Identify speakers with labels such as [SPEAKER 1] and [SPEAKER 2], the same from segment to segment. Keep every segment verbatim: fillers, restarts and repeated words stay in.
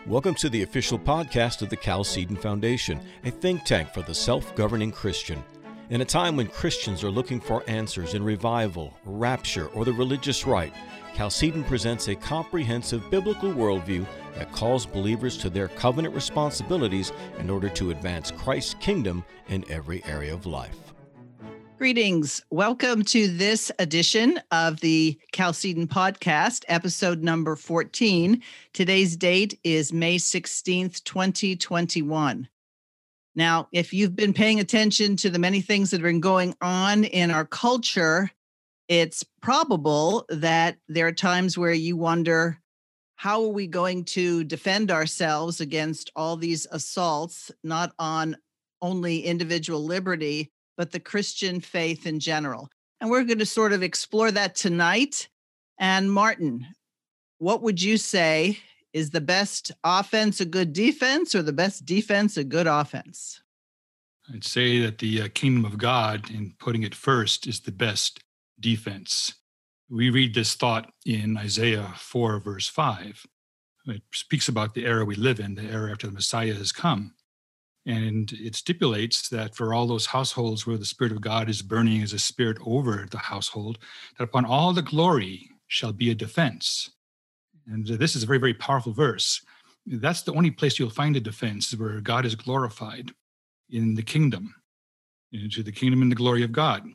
[SPEAKER 1] Welcome to the official podcast of the Chalcedon Foundation, a think tank for the self-governing Christian. In a time when Christians are looking for answers in revival, rapture, or the religious right, Chalcedon presents a comprehensive biblical worldview that calls believers to their covenant responsibilities in order to advance Christ's kingdom in every area of life.
[SPEAKER 2] Greetings. Welcome to this edition of the Chalcedon Podcast, episode number fourteen. Today's date is May sixteenth, twenty twenty-one. Now, if you've been paying attention to the many things that have been going on in our culture, it's probable that there are times where you wonder, how are we going to defend ourselves against all these assaults, not on only individual liberty, but the Christian faith in general? And we're going to sort of explore that tonight. And Martin, what would you say is the best offense a good defense, or the best defense a good offense?
[SPEAKER 3] I'd say that the uh, kingdom of God, in putting it first, is the best defense. We read this thought in Isaiah four, verse five. It speaks about the era we live in, the era after the Messiah has come. And it stipulates that for all those households where the Spirit of God is burning as a spirit over the household, that upon all the glory shall be a defense. And this is a very, very powerful verse. That's the only place you'll find a defense, where God is glorified in the kingdom, into the kingdom and the glory of God.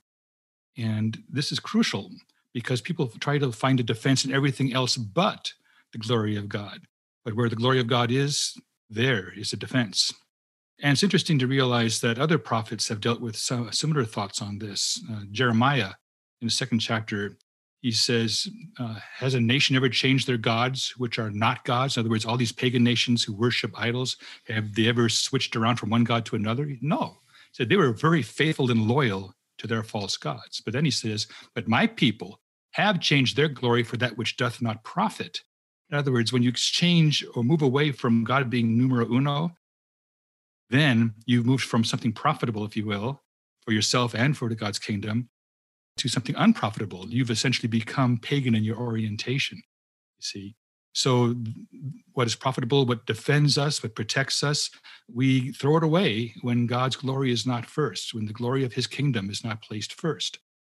[SPEAKER 3] And this is crucial because people try to find a defense in everything else but the glory of God. But where the glory of God is, there is a defense. And it's interesting to realize that other prophets have dealt with some similar thoughts on this. Uh, Jeremiah, in the second chapter, he says, uh, has a nation ever changed their gods, which are not gods? In other words, all these pagan nations who worship idols, have they ever switched around from one god to another? No. He said they were very faithful and loyal to their false gods. But then he says, but my people have changed their glory for that which doth not profit. In other words, when you exchange or move away from God being numero uno, then you've moved from something profitable, if you will, for yourself and for the God's kingdom, to something unprofitable. You've essentially become pagan in your orientation, you see. So what is profitable, what defends us, what protects us, we throw it away when God's glory is not first, when the glory of his kingdom is not placed first.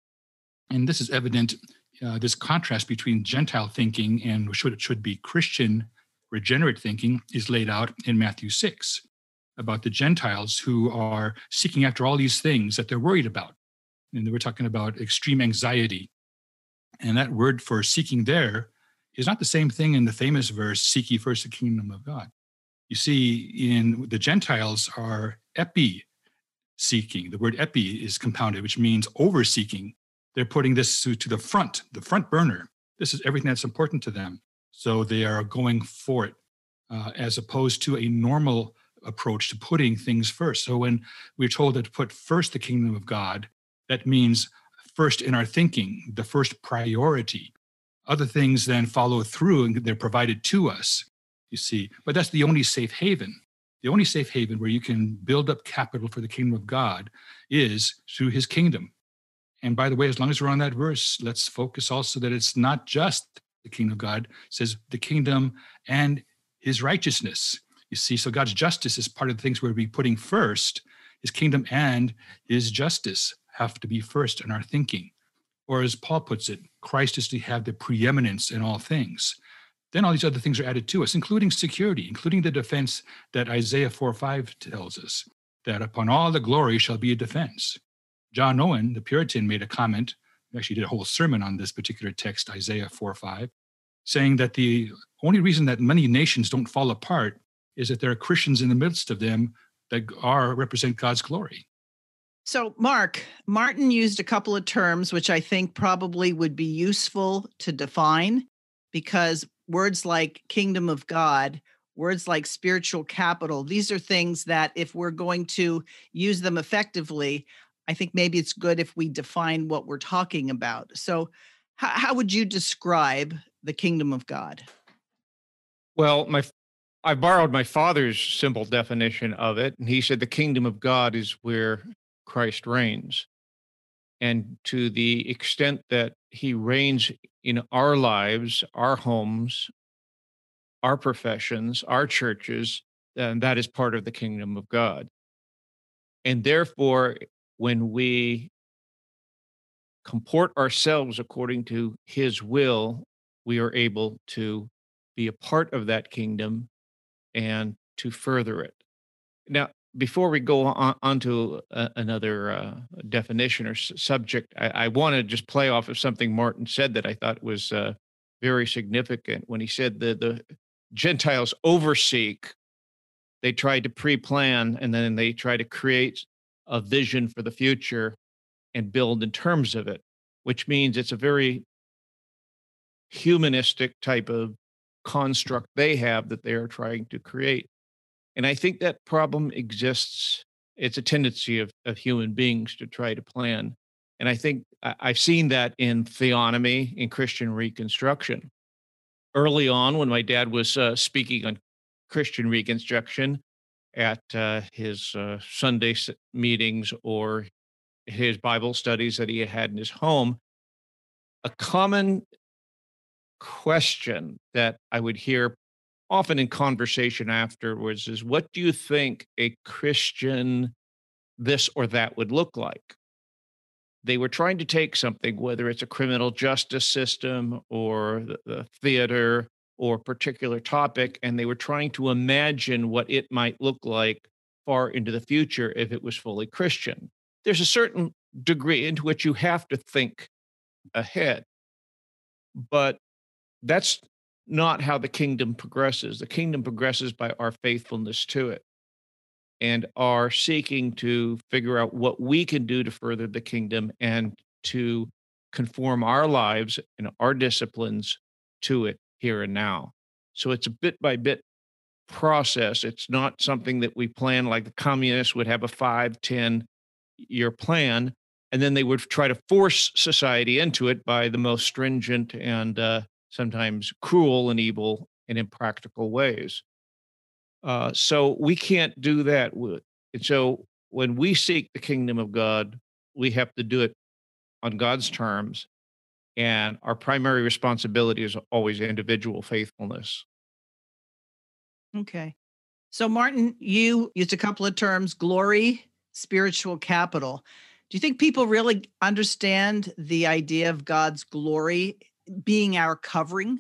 [SPEAKER 3] And this is evident, uh, this contrast between Gentile thinking and what should be Christian regenerate thinking is laid out in Matthew six. About the Gentiles who are seeking after all these things that they're worried about. And we're talking about extreme anxiety. And that word for seeking there is not the same thing in the famous verse, seek ye first the kingdom of God. You see, in the Gentiles are epi-seeking. The word epi is compounded, which means over-seeking. They're putting this to, to the front, the front burner. This is everything that's important to them. So they are going for it, uh, as opposed to a normal approach to putting things first. So when we're told to put first the kingdom of God, that means first in our thinking, the first priority. Other things then follow through and they're provided to us, you see. But that's the only safe haven. The only safe haven where you can build up capital for the kingdom of God is through his kingdom. And by the way, as long as we're on that verse, let's focus also that it's not just the kingdom of God. It says the kingdom and his righteousness. You see, so God's justice is part of the things we're be putting first. His kingdom and his justice have to be first in our thinking. Or as Paul puts it, Christ is to have the preeminence in all things. Then all these other things are added to us, including security, including the defense that Isaiah four five tells us, that upon all the glory shall be a defense. John Owen, the Puritan, made a comment, he actually did a whole sermon on this particular text, Isaiah four five, saying that the only reason that many nations don't fall apart is that there are Christians in the midst of them that are represent God's glory.
[SPEAKER 2] So, Mark, Martin used a couple of terms which I think probably would be useful to define, because words like kingdom of God, words like spiritual capital, these are things that if we're going to use them effectively, I think maybe it's good if we define what we're talking about. So how, how would you describe the kingdom of God?
[SPEAKER 4] Well, my I borrowed my father's simple definition of it, and he said the kingdom of God is where Christ reigns. And to the extent that he reigns in our lives, our homes, our professions, our churches, and that is part of the kingdom of God. And therefore, when we comport ourselves according to his will, we are able to be a part of that kingdom and to further it. Now, before we go on, on to uh, another uh, definition or s- subject, I, I want to just play off of something Martin said that I thought was uh, very significant when he said that the Gentiles overseek, they try to pre-plan, and then they try to create a vision for the future and build in terms of it, which means it's a very humanistic type of construct they have that they are trying to create. And I think that problem exists. It's a tendency of, of human beings to try to plan. And I think I- I've seen that in theonomy, in Christian Reconstruction. Early on, when my dad was uh, speaking on Christian Reconstruction at uh, his uh, Sunday s- meetings or his Bible studies that he had in his home, a common question that I would hear often in conversation afterwards is, what do you think a Christian this or that would look like? They were trying to take something, whether it's a criminal justice system or the, the theater or a particular topic, and they were trying to imagine what it might look like far into the future if it was fully Christian. There's a certain degree into which you have to think ahead, but that's not how the kingdom progresses. The kingdom progresses by our faithfulness to it and our seeking to figure out what we can do to further the kingdom and to conform our lives and our disciplines to it here and now. So it's a bit by bit process. It's not something that we plan like the communists would have a five, ten year plan, and then they would try to force society into it by the most stringent and uh, sometimes cruel and evil and impractical ways. Uh, so we can't do that. With, and so when we seek the kingdom of God, we have to do it on God's terms. And our primary responsibility is always individual faithfulness.
[SPEAKER 2] Okay. So, Martin, you used a couple of terms: glory, spiritual capital. Do you think people really understand the idea of God's glory being our covering?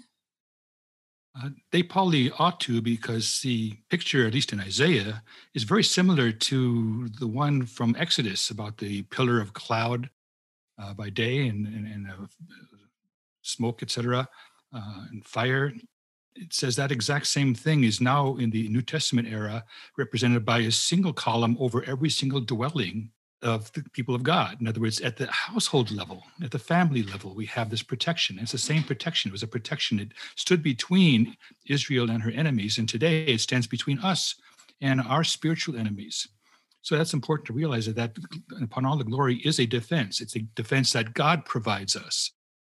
[SPEAKER 3] Uh, they probably ought to, because the picture, at least in Isaiah, is very similar to the one from Exodus about the pillar of cloud uh, by day and, and, and uh, smoke, et cetera, uh, and fire. It says that exact same thing is now in the New Testament era represented by a single column over every single dwelling of the people of God. In other words, at the household level, at the family level, we have this protection. It's the same protection. It was a protection. It stood between Israel and her enemies, and today it stands between us and our spiritual enemies. So that's important to realize that, that upon all the glory is a defense. It's a defense that God provides us.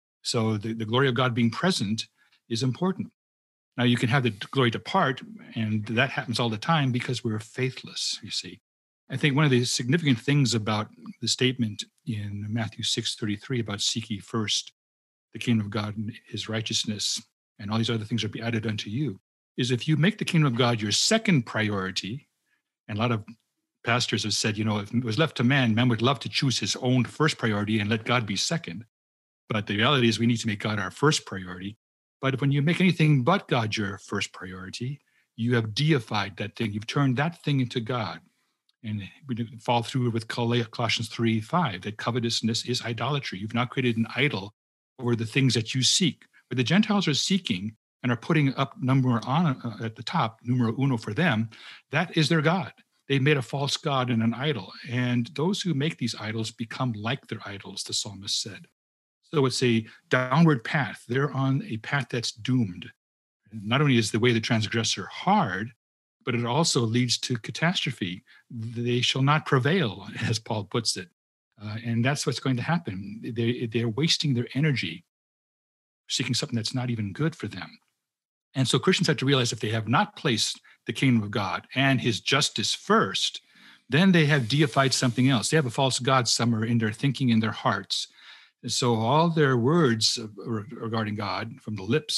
[SPEAKER 3] So the, the glory of God being present is important. Now you can have the glory depart, and that happens all the time because we're faithless, you see. I think one of the significant things about the statement in Matthew six thirty-three about seek ye first the kingdom of God and his righteousness, and all these other things will be added unto you, is if you make the kingdom of God your second priority, and a lot of pastors have said, you know, if it was left to man, man would love to choose his own first priority and let God be second. But the reality is we need to make God our first priority. But when you make anything but God your first priority, you have deified that thing. You've turned that thing into God. And we fall through with Colossians three five, that covetousness is idolatry. You've now created an idol over the things that you seek. But the Gentiles are seeking and are putting up number on uh, at the top, numero uno for them. That is their God. They've made a false God and an idol. And those who make these idols become like their idols, the psalmist said. So it's a downward path. They're on a path that's doomed. Not only is the way of the transgressor hard, but it also leads to catastrophe. They shall not prevail, as Paul puts it. Uh, and that's what's going to happen. They, they're wasting their energy seeking something that's not even good for them. And so Christians have to realize if they have not placed the kingdom of God and his justice first, then they have deified something else. They have a false God somewhere in their thinking, in their hearts. And so all their words regarding God from the lips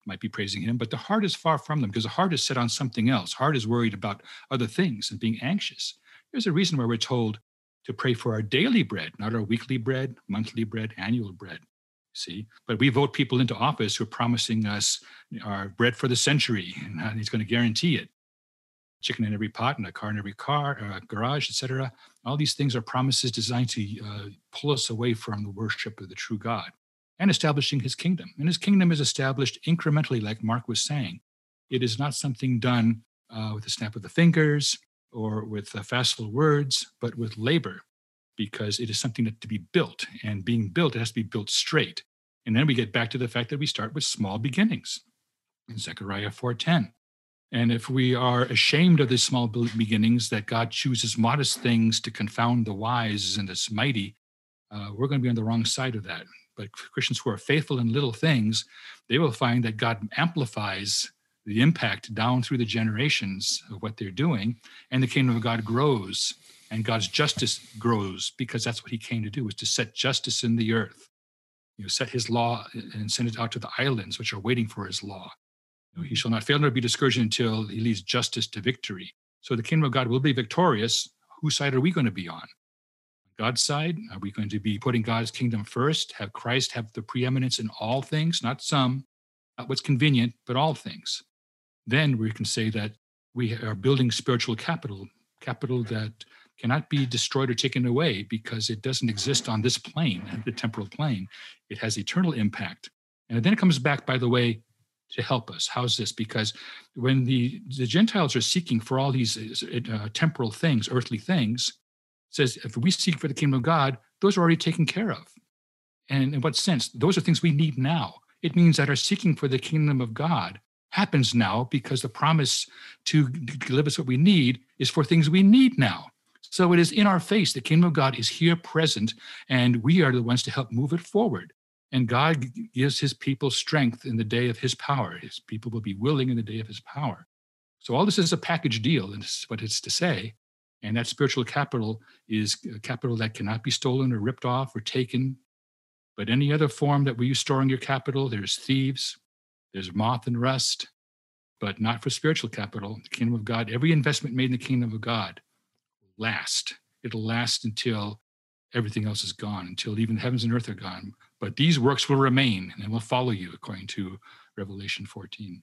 [SPEAKER 3] might be praising him, but the heart is far from them because the heart is set on something else. Heart is worried about other things and being anxious. There's a reason why we're told to pray for our daily bread, not our weekly bread, monthly bread, annual bread. See, but we vote people into office who are promising us our bread for the century, and he's going to guarantee it. Chicken in every pot and a car in every car, uh, garage, et cetera. All these things are promises designed to uh, pull us away from the worship of the true God and establishing his kingdom. And his kingdom is established incrementally, like Mark was saying. It is not something done uh, with a snap of the fingers or with uh, facile words, but with labor, because it is something that to be built, and being built, it has to be built straight. And then we get back to the fact that we start with small beginnings in Zechariah four ten. And if we are ashamed of the small beginnings, that God chooses modest things to confound the wise and the mighty, uh, we're going to be on the wrong side of that. But Christians who are faithful in little things, they will find that God amplifies the impact down through the generations of what they're doing, and the kingdom of God grows. And God's justice grows, because that's what he came to do, was to set justice in the earth. You know, set his law and send it out to the islands, which are waiting for his law. You know, he shall not fail nor be discouraged until he leads justice to victory. So the kingdom of God will be victorious. Whose side are we going to be on? God's side? Are we going to be putting God's kingdom first, have Christ have the preeminence in all things, not some, not what's convenient, but all things? Then we can say that we are building spiritual capital, capital that cannot be destroyed or taken away, because it doesn't exist on this plane, the temporal plane. It has eternal impact. And then it comes back, by the way, to help us. How's this? Because when the, the Gentiles are seeking for all these uh, temporal things, earthly things, it says, if we seek for the kingdom of God, those are already taken care of. And in what sense? Those are things we need now. It means that our seeking for the kingdom of God happens now, because the promise to give us what we need is for things we need now. So it is in our face. The kingdom of God is here present, and we are the ones to help move it forward. And God gives his people strength in the day of his power. His people will be willing in the day of his power. So all this is a package deal, and this is what it's to say. And that spiritual capital is capital that cannot be stolen or ripped off or taken. But any other form that we use storing your capital, there's thieves, there's moth and rust, but not for spiritual capital. The kingdom of God, every investment made in the kingdom of God will last. It'll last until everything else is gone, until even heavens and earth are gone. But these works will remain and will follow you, according to Revelation fourteen.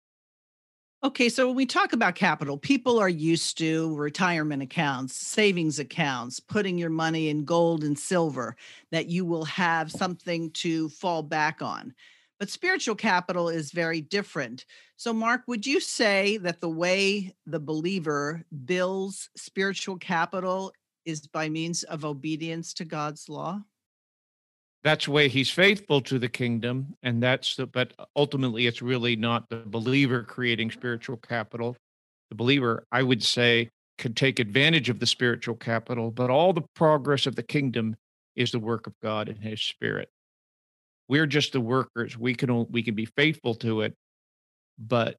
[SPEAKER 2] Okay, so when we talk about capital, people are used to retirement accounts, savings accounts, putting your money in gold and silver, that you will have something to fall back on. But spiritual capital is very different. So, Mark, would you say that the way the believer builds spiritual capital is by means of obedience to God's law?
[SPEAKER 4] That's the way he's faithful to the kingdom, and that's the, but ultimately it's really not the believer creating spiritual capital. The believer, I would say, can take advantage of the spiritual capital, but all the progress of the kingdom is the work of God and his Spirit. We're just the workers. We can we can be faithful to it, but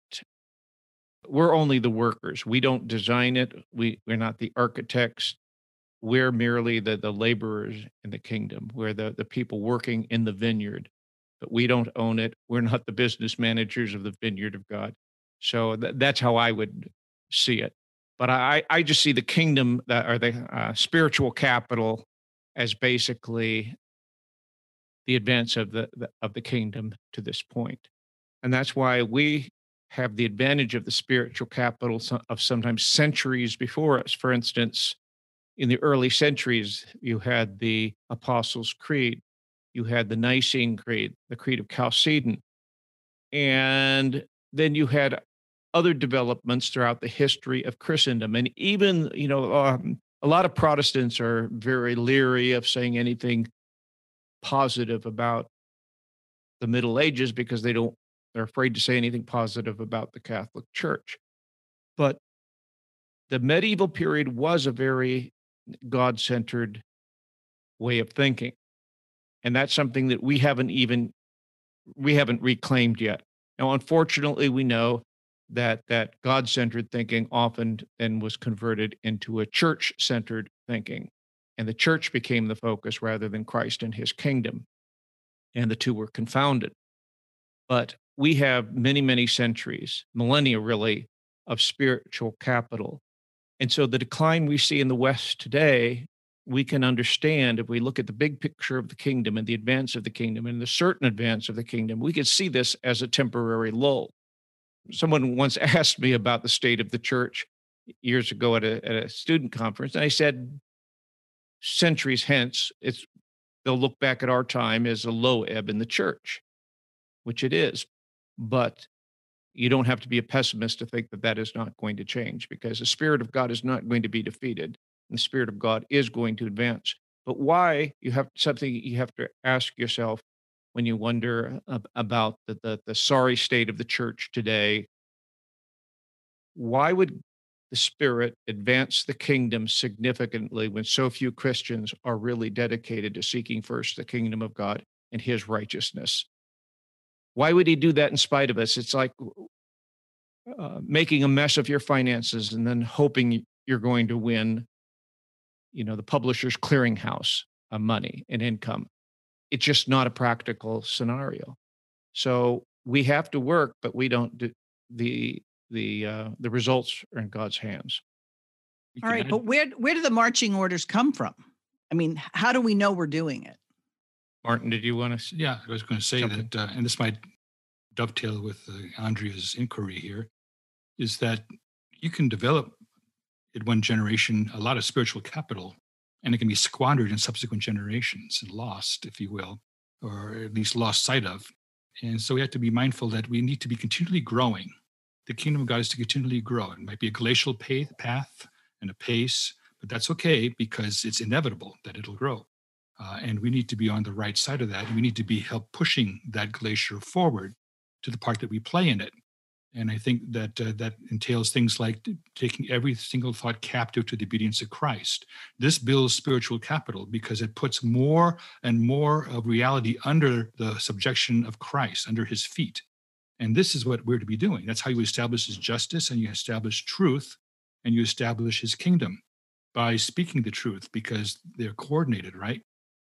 [SPEAKER 4] we're only the workers. We don't design it. We, we're not the architects. We're merely the, the laborers in the kingdom. We're the, the people working in the vineyard, but we don't own it. We're not the business managers of the vineyard of God. So th- that's how I would see it. But I, I just see the kingdom, that, or the uh, spiritual capital, as basically the advance of the, the of the kingdom to this point. And that's why we have the advantage of the spiritual capital of sometimes centuries before us. For instance, in the early centuries, you had the Apostles' Creed, you had the Nicene Creed, the Creed of Chalcedon, and then you had other developments throughout the history of Christendom. And even, you know, um, a lot of Protestants are very leery of saying anything positive about the Middle Ages because they don't, they're afraid to say anything positive about the Catholic Church. But the medieval period was a very God-centered way of thinking. And that's something that we haven't even, we haven't reclaimed yet. Now, unfortunately, we know that that God-centered thinking often then was converted into a church-centered thinking. And the church became the focus rather than Christ and his kingdom. And the two were confounded. But we have many, many centuries, millennia really, of spiritual capital. And so the decline we see in the West today, we can understand if we look at the big picture of the kingdom and the advance of the kingdom and the certain advance of the kingdom, we can see this as a temporary lull. Someone once asked me about the state of the church years ago at a, at a student conference, and I said, centuries hence, it's they'll look back at our time as a low ebb in the church, which it is. But you don't have to be a pessimist to think that that is not going to change, because the Spirit of God is not going to be defeated, and the Spirit of God is going to advance. But why? You have something you have to ask yourself when you wonder ab- about the, the, the sorry state of the church today. Why would the Spirit advance the kingdom significantly when so few Christians are really dedicated to seeking first the kingdom of God and his righteousness? Why would he do that in spite of us? It's like uh, making a mess of your finances and then hoping you're going to win, you know, the Publishers Clearinghouse uh, money and income. It's just not a practical scenario. So we have to work, but we don't do the the uh, the results are in God's hands.
[SPEAKER 2] All right, but where where do the marching orders come from? I mean, how do we know we're doing it?
[SPEAKER 4] Martin, did you want to?
[SPEAKER 3] Yeah, I was going to say that, uh, and this might dovetail with uh, Andrea's inquiry here, is that you can develop in one generation a lot of spiritual capital, and it can be squandered in subsequent generations and lost, if you will, or at least lost sight of. And so we have to be mindful that we need to be continually growing. The kingdom of God is to continually grow. It might be a glacial path and a pace, but that's okay because it's inevitable that it'll grow. Uh, and we need to be on the right side of that. And we need to be help pushing that glacier forward to the part that we play in it. And I think that uh, that entails things like taking every single thought captive to the obedience of Christ. This builds spiritual capital because it puts more and more of reality under the subjection of Christ, under his feet. And this is what we're to be doing. That's how you establish his justice, and you establish truth, and you establish his kingdom by speaking the truth, because they're coordinated, right?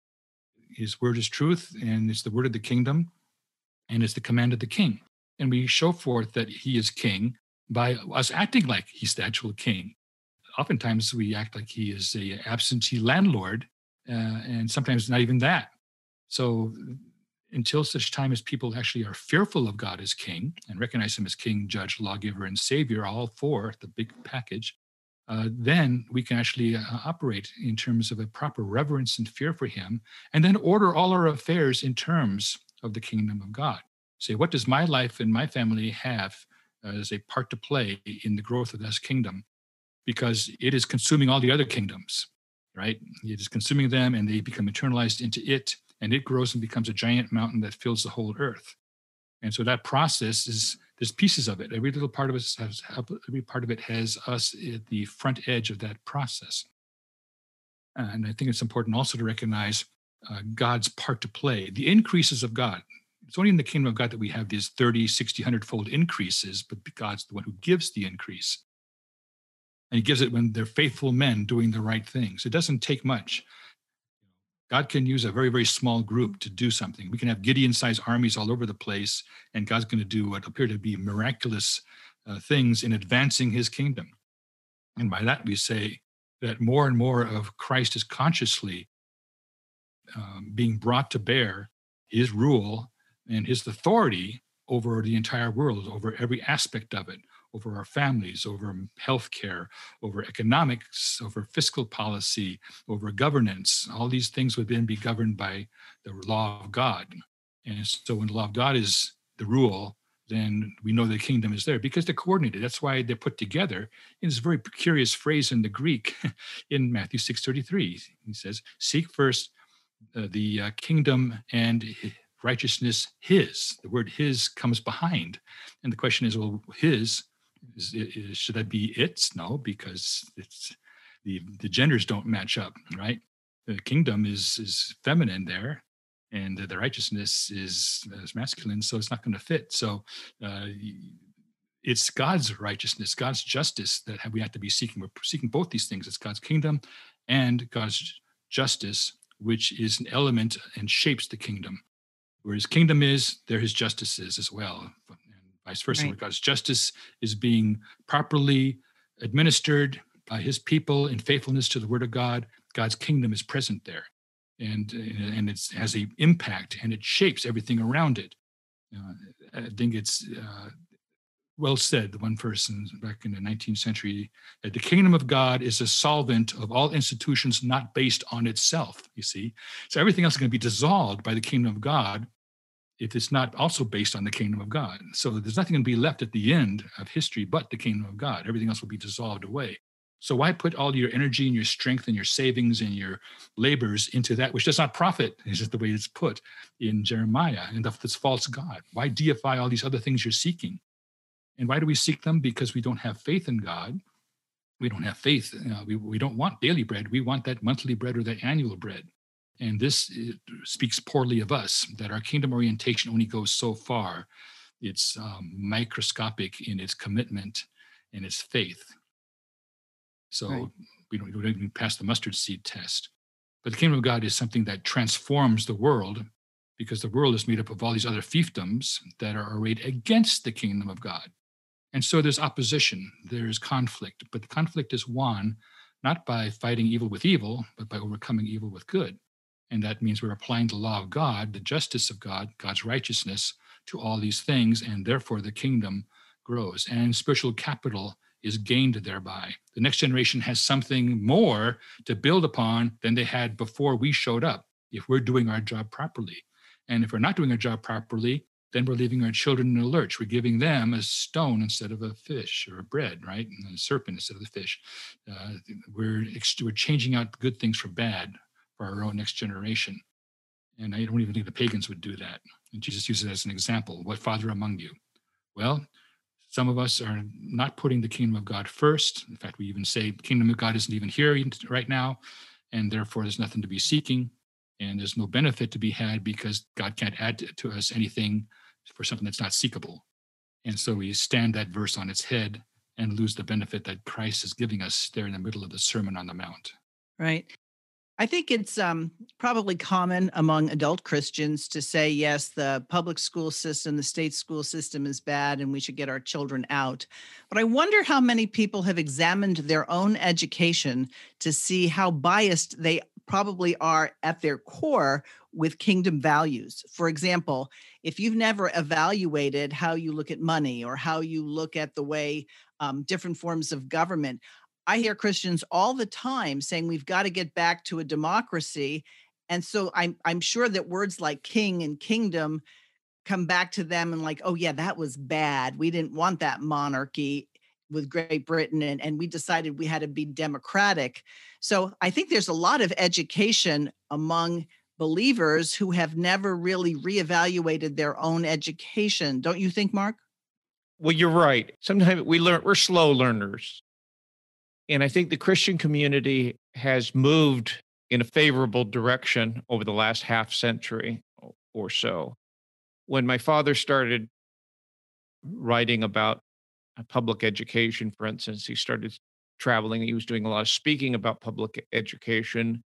[SPEAKER 3] His word is truth, and it's the word of the kingdom, and it's the command of the king. And we show forth that he is king by us acting like he's the actual king. Oftentimes we act like he is a absentee landlord, uh, and sometimes not even that. So until such time as people actually are fearful of God as king and recognize him as king, judge, lawgiver, and savior, all four, the big package, uh, then we can actually uh, operate in terms of a proper reverence and fear for him, and then order all our affairs in terms of the kingdom of God. Say, what does my life and my family have as a part to play in the growth of this kingdom? Because it is consuming all the other kingdoms, right? It is consuming them, and they become internalized into it, and it grows and becomes a giant mountain that fills the whole earth. And so that process is, there's pieces of it. Every little part of it has, every part of it has us at the front edge of that process. And I think it's important also to recognize uh, God's part to play, the increases of God. It's only in the kingdom of God that we have these thirty, sixty, one hundred fold increases, but God's the one who gives the increase. And he gives it when they're faithful men doing the right things. It doesn't take much. God can use a very, very small group to do something. We can have Gideon-sized armies all over the place, and God's going to do what appear to be miraculous uh, things in advancing his kingdom. And by that, we say that more and more of Christ is consciously um, being brought to bear, his rule and his authority over the entire world, over every aspect of it, over our families, over healthcare, over economics, over fiscal policy, over governance. All these things would then be governed by the law of God. And so when the law of God is the rule, then we know the kingdom is there because they're coordinated. That's why they're put together in this very curious phrase in the Greek in Matthew six thirty-three. He says, seek first uh, the uh, kingdom and righteousness his. The word his comes behind. And the question is, well, his, is, is, should that be its? No, because it's the, the genders don't match up, right? The kingdom is is feminine there, and the righteousness is, is masculine, so it's not going to fit. So uh, it's God's righteousness, God's justice that we have to be seeking. We're seeking both these things. It's God's kingdom and God's justice, which is an element and shapes the kingdom. Where his kingdom is, there his justice is as well, and vice versa.
[SPEAKER 2] Right.
[SPEAKER 3] Where God's justice is being properly administered by his people in faithfulness to the word of God, God's kingdom is present there. And, and it has an impact, and it shapes everything around it. Uh, I think it's uh, well said, the one person back in the nineteenth century, that the kingdom of God is a solvent of all institutions not based on itself, you see. So everything else is going to be dissolved by the kingdom of God if it's not also based on the kingdom of God. So there's nothing going to be left at the end of history but the kingdom of God. Everything else will be dissolved away. So why put all your energy and your strength and your savings and your labors into that which does not profit, is just the way it's put in Jeremiah, and of this false God? Why deify all these other things you're seeking? And why do we seek them? Because we don't have faith in God. We don't have faith. You know, we, we don't want daily bread. We want that monthly bread or that annual bread. And this speaks poorly of us, that our kingdom orientation only goes so far. It's um, microscopic in its commitment and its faith. So right. we, don't, we don't even pass the mustard seed test. But the kingdom of God is something that transforms the world, because the world is made up of all these other fiefdoms that are arrayed against the kingdom of God. And so there's opposition, there's conflict, but the conflict is won not by fighting evil with evil, but by overcoming evil with good. And that means we're applying the law of God, the justice of God, God's righteousness to all these things, and therefore the kingdom grows. And spiritual capital is gained thereby. The next generation has something more to build upon than they had before we showed up, if we're doing our job properly. And if we're not doing our job properly, then we're leaving our children in a lurch. We're giving them a stone instead of a fish, or a bread, right? And a serpent instead of the fish. Uh, we're, we're changing out good things for bad for our own next generation. And I don't even think the pagans would do that. And Jesus uses it as an example. What father among you? Well, some of us are not putting the kingdom of God first. In fact, we even say the kingdom of God isn't even here right now, and therefore there's nothing to be seeking, and there's no benefit to be had, because God can't add to us anything for something that's not seekable. And so we stand that verse on its head and lose the benefit that Christ is giving us there in the middle of the Sermon on the Mount.
[SPEAKER 2] Right. I think it's um, probably common among adult Christians to say, yes, the public school system, the state school system is bad and we should get our children out. But I wonder how many people have examined their own education to see how biased they probably are at their core with kingdom values. For example, if you've never evaluated how you look at money or how you look at the way um, different forms of government, I hear Christians all the time saying we've got to get back to a democracy. And so I'm, I'm sure that words like king and kingdom come back to them and like, oh yeah, that was bad. We didn't want that monarchy with Great Britain, and, and we decided we had to be democratic. So I think there's a lot of education among believers who have never really reevaluated their own education. Don't you think, Mark?
[SPEAKER 4] Well, you're right. Sometimes we learn, we're slow learners. And I think the Christian community has moved in a favorable direction over the last half century or so. When my father started writing about public education, for instance, he started traveling. He was doing a lot of speaking about public education.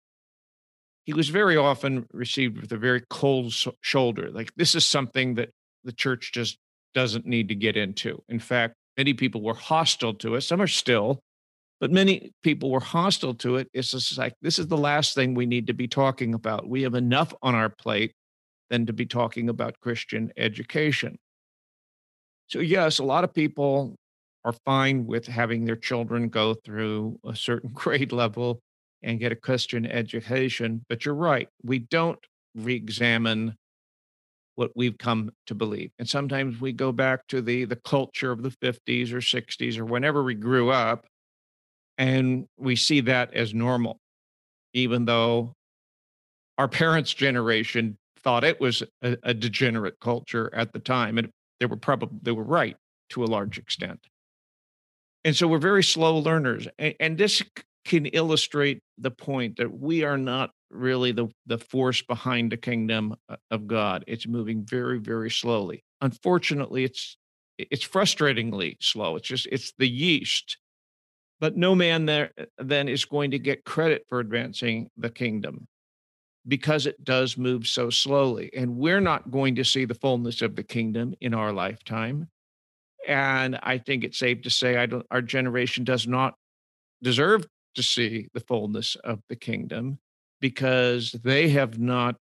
[SPEAKER 4] He was very often received with a very cold shoulder. Like, this is something that the church just doesn't need to get into. In fact, many people were hostile to it. Some are still, but many people were hostile to it. It's just like, this is the last thing we need to be talking about. We have enough on our plate than to be talking about Christian education. So yes, a lot of people are fine with having their children go through a certain grade level and get a Christian education. But you're right, we don't re-examine what we've come to believe. And sometimes we go back to the, the culture of the fifties or sixties or whenever we grew up, and we see that as normal, even though our parents' generation thought it was a, a degenerate culture at the time. And they were probably, they were right to a large extent. And so we're very slow learners. And, and this can illustrate the point that we are not really the, the force behind the kingdom of God. It's moving very, very slowly. Unfortunately, it's it's frustratingly slow. It's just, it's the yeast. But no man there then is going to get credit for advancing the kingdom. because it does move so slowly. And we're not going to see the fullness of the kingdom in our lifetime. And I think it's safe to say I don't, our generation does not deserve to see the fullness of the kingdom because they have not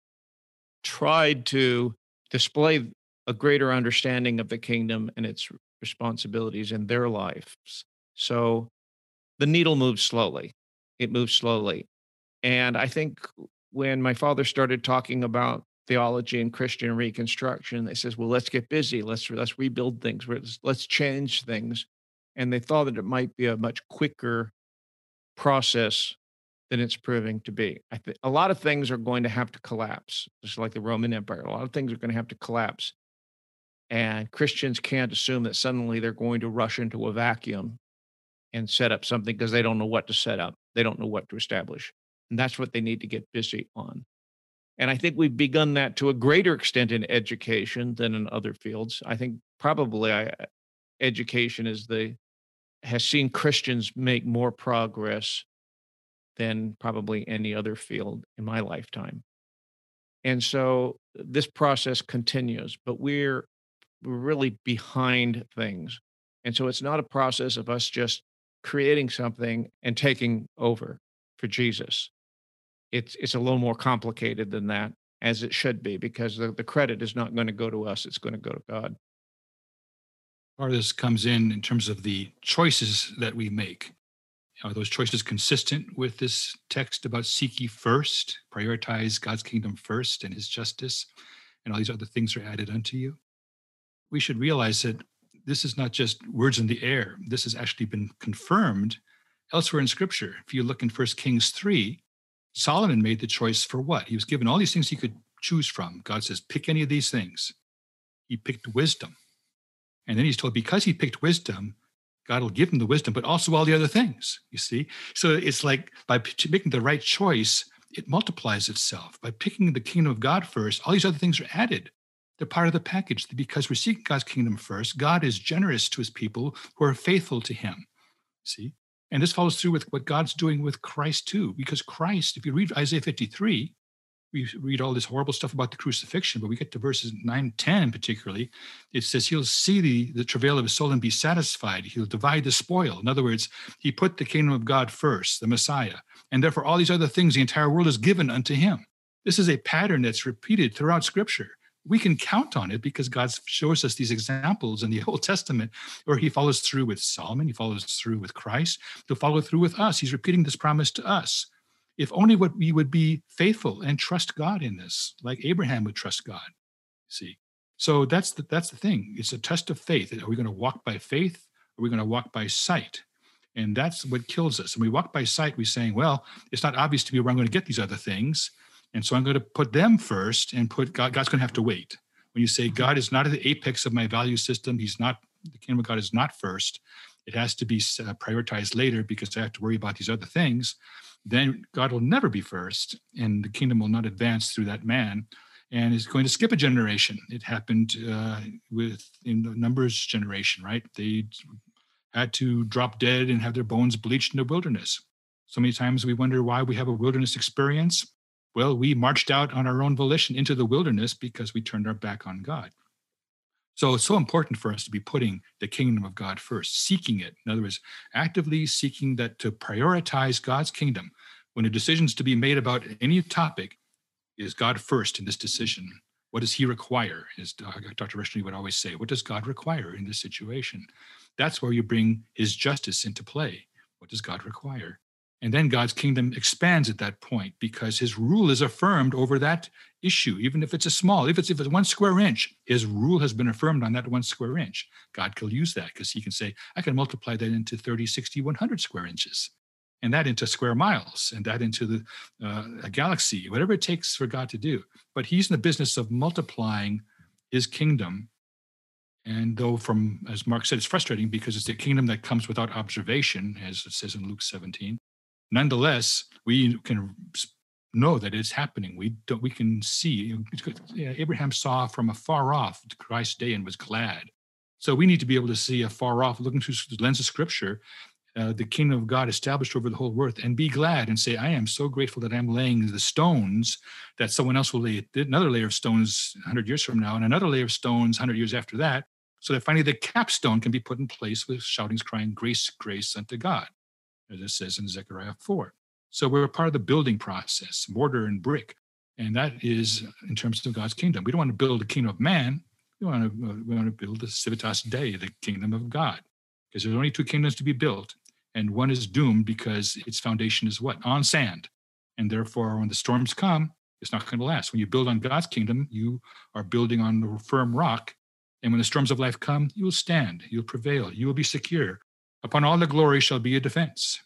[SPEAKER 4] tried to display a greater understanding of the kingdom and its responsibilities in their lives. So the needle moves slowly. It moves slowly. And I think when my father started talking about theology and Christian reconstruction, they says, well, let's get busy. Let's, let's rebuild things. Let's, let's change things. And they thought that it might be a much quicker process than it's proving to be. I think a lot of things are going to have to collapse, just like the Roman Empire. A lot of things are going to have to collapse. And Christians can't assume that suddenly they're going to rush into a vacuum and set up something because they don't know what to set up. They don't know what to establish. And that's what they need to get busy on. And I think we've begun that to a greater extent in education than in other fields. I think probably I, education is the has seen Christians make more progress than probably any other field in my lifetime. And so this process continues, but we're, we're really behind things. And so it's not a process of us just creating something and taking over for Jesus. It's, it's a little more complicated than that, as it should be, because the, the credit is not going to go to us, it's going to go to God.
[SPEAKER 3] Part of this comes in in terms of the choices that we make. Are those choices consistent with this text about seek ye first, prioritize God's kingdom first and his justice, and all these other things are added unto you? We should realize that this is not just words in the air. This has actually been confirmed elsewhere in Scripture. If you look in First Kings three, Solomon made the choice for what? He was given all these things he could choose from. God says, pick any of these things. He picked wisdom. And then he's told because he picked wisdom, God will give him the wisdom, but also all the other things, you see? So it's like by p- making the right choice, it multiplies itself. By picking the kingdom of God first, all these other things are added. They're part of the package. Because we're seeking God's kingdom first, God is generous to his people who are faithful to him, see? And this follows through with what God's doing with Christ too, because Christ, if you read Isaiah fifty-three, we read all this horrible stuff about the crucifixion, but we get to verses nine, ten particularly, it says he'll see the, the travail of his soul and be satisfied. He'll divide the spoil. In other words, he put the kingdom of God first, the Messiah, and therefore all these other things, the entire world is given unto him. This is a pattern that's repeated throughout Scripture. We can count on it because God shows us these examples in the Old Testament where he follows through with Solomon, he follows through with Christ, he'll follow through with us. He's repeating this promise to us. If only what we would be faithful and trust God in this, like Abraham would trust God. See, so that's the that's the thing. It's a test of faith. Are we going to walk by faith? Or are we going to walk by sight? And that's what kills us. And we walk by sight. We're saying, well, it's not obvious to me where I'm going to get these other things, and so I'm going to put them first. And put God. God's going to have to wait. When you say God is not at the apex of my value system, He's not. The kingdom of God is not first. It has to be uh, prioritized later because I have to worry about these other things. Then God will never be first, and the kingdom will not advance through that man, and is going to skip a generation. It happened uh, with in the Numbers generation, right? They had to drop dead and have their bones bleached in the wilderness. So many times we wonder why we have a wilderness experience. Well, we marched out on our own volition into the wilderness because we turned our back on God. So it's so important for us to be putting the kingdom of God first, seeking it. In other words, actively seeking that to prioritize God's kingdom. When a decision is to be made about any topic, is God first in this decision? What does he require? As Doctor Rushton would always say, what does God require in this situation? That's where you bring his justice into play. What does God require? And then God's kingdom expands at that point because his rule is affirmed over that issue, even if it's a small, if it's if it's one square inch, his rule has been affirmed on that one square inch. God can use that because he can say, I can multiply that into thirty, sixty, one hundred square inches, and that into square miles, and that into the uh, a galaxy, whatever it takes for God to do. But he's in the business of multiplying his kingdom. And though from, as Mark said, it's frustrating because it's a kingdom that comes without observation, as it says in Luke seventeen. Nonetheless, we can know that it's happening. We don't. We can see. Yeah, Abraham saw from afar off Christ's day and was glad. So we need to be able to see afar off, looking through the lens of Scripture, uh, the kingdom of God established over the whole earth, and be glad and say, I am so grateful that I'm laying the stones that someone else will lay another layer of stones one hundred years from now, and another layer of stones one hundred years after that, so that finally the capstone can be put in place with shoutings crying, grace, grace unto God, as it says in Zechariah four. So we're part of the building process, mortar and brick. And that is in terms of God's kingdom. We don't want to build a kingdom of man. We want to, uh, we want to build the civitas Dei, the kingdom of God. Because there's only two kingdoms to be built. And one is doomed because its foundation is what? On sand. And therefore, when the storms come, it's not going to last. When you build on God's kingdom, you are building on a firm rock. And when the storms of life come, you will stand. You'll prevail. You will be secure. Upon all the glory shall be a defense.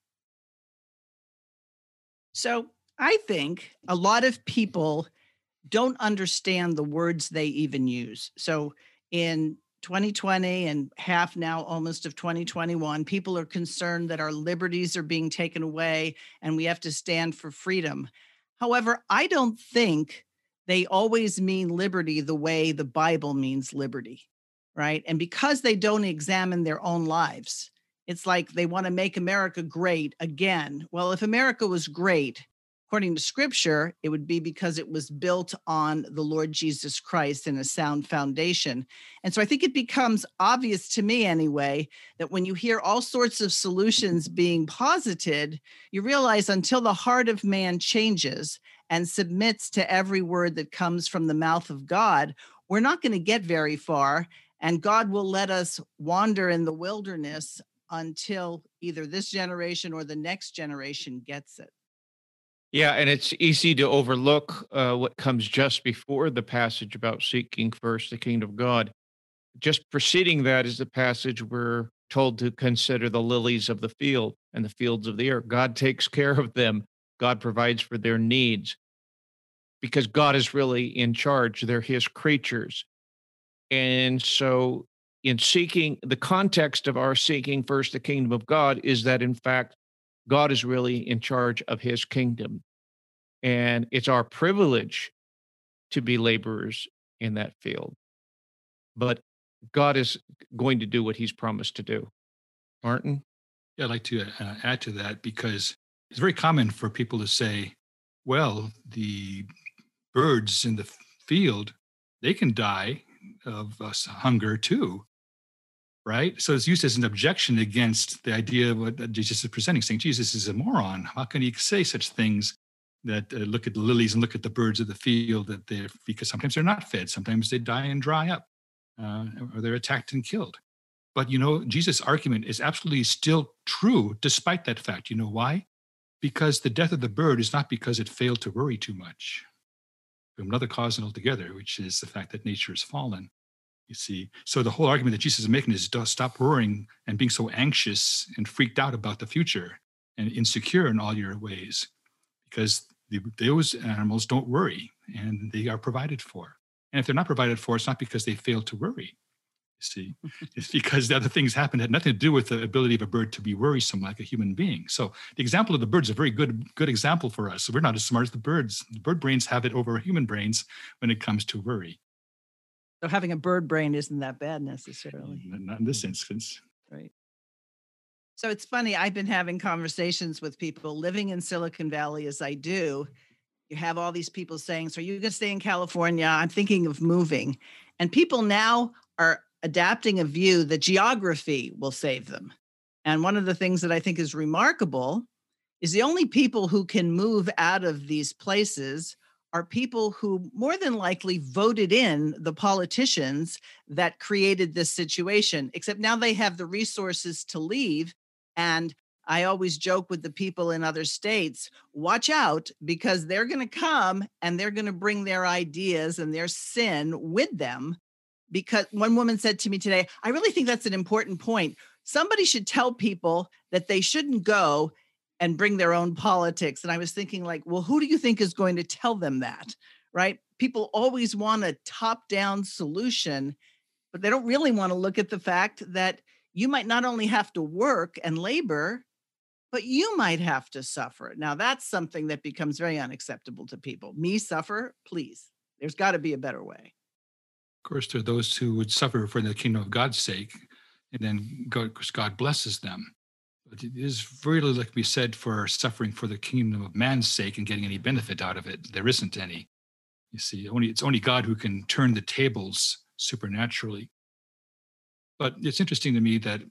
[SPEAKER 2] So I think a lot of people don't understand the words they even use. So in twenty twenty and half now almost of twenty twenty-one, people are concerned that our liberties are being taken away and we have to stand for freedom. However, I don't think they always mean liberty the way the Bible means liberty, right? And because they don't examine their own lives, it's like they want to make America great again. Well, if America was great, according to scripture, it would be because it was built on the Lord Jesus Christ and a sound foundation. And so I think it becomes obvious to me anyway, that when you hear all sorts of solutions being posited, you realize until the heart of man changes and submits to every word that comes from the mouth of God, we're not going to get very far. And God will let us wander in the wilderness until either this generation or the next generation gets it.
[SPEAKER 4] Yeah, and it's easy to overlook uh, what comes just before the passage about seeking first the kingdom of God. Just preceding that is the passage we're told to consider the lilies of the field and the fields of the air. God takes care of them. God provides for their needs because God is really in charge. They're his creatures. And so in seeking, the context of our seeking first the kingdom of God is that, in fact, God is really in charge of his kingdom. And it's our privilege to be laborers in that field. But God is going to do what he's promised to do. Martin?
[SPEAKER 3] Yeah, I'd like to uh, add to that because it's very common for people to say, well, the birds in the field, they can die of uh, hunger too. Right? So it's used as an objection against the idea of what Jesus is presenting, saying Jesus is a moron. How can he say such things that uh, look at the lilies and look at the birds of the field, that they're, because sometimes they're not fed, sometimes they die and dry up, uh, or they're attacked and killed. But, you know, Jesus' argument is absolutely still true despite that fact. You know why? Because the death of the bird is not because it failed to worry too much. From another cause altogether, which is the fact that nature has fallen. You see, so the whole argument that Jesus is making is to stop worrying and being so anxious and freaked out about the future and insecure in all your ways, because the, those animals don't worry and they are provided for. And if they're not provided for, it's not because they failed to worry. You see, it's because the other things happen that had nothing to do with the ability of a bird to be worrisome like a human being. So the example of the bird is a very good, good example for us. We're not as smart as the birds. The bird brains have it over human brains when it comes to worry.
[SPEAKER 2] So having a bird brain isn't that bad necessarily.
[SPEAKER 3] Not in this instance.
[SPEAKER 2] Right. So it's funny, I've been having conversations with people living in Silicon Valley as I do. You have all these people saying, so you're going to stay in California? I'm thinking of moving. And people now are adapting a view that geography will save them. And one of the things that I think is remarkable is the only people who can move out of these places are people who more than likely voted in the politicians that created this situation, except now they have the resources to leave. And I always joke with the people in other states, watch out, because they're going to come and they're going to bring their ideas and their sin with them. Because one woman said to me today, I really think that's an important point. Somebody should tell people that they shouldn't go and bring their own politics. And I was thinking, like, well, who do you think is going to tell them that, right? People always want a top-down solution, but they don't really want to look at the fact that you might not only have to work and labor, but you might have to suffer. Now, that's something that becomes very unacceptable to people. Me suffer? Please. There's got to be a better way.
[SPEAKER 3] Of course, there are those who would suffer for the kingdom of God's sake, and then God, God blesses them. But it is very little that can be said for suffering for the kingdom of man's sake and getting any benefit out of it. There isn't any. You see, only it's only God who can turn the tables supernaturally. But it's interesting to me that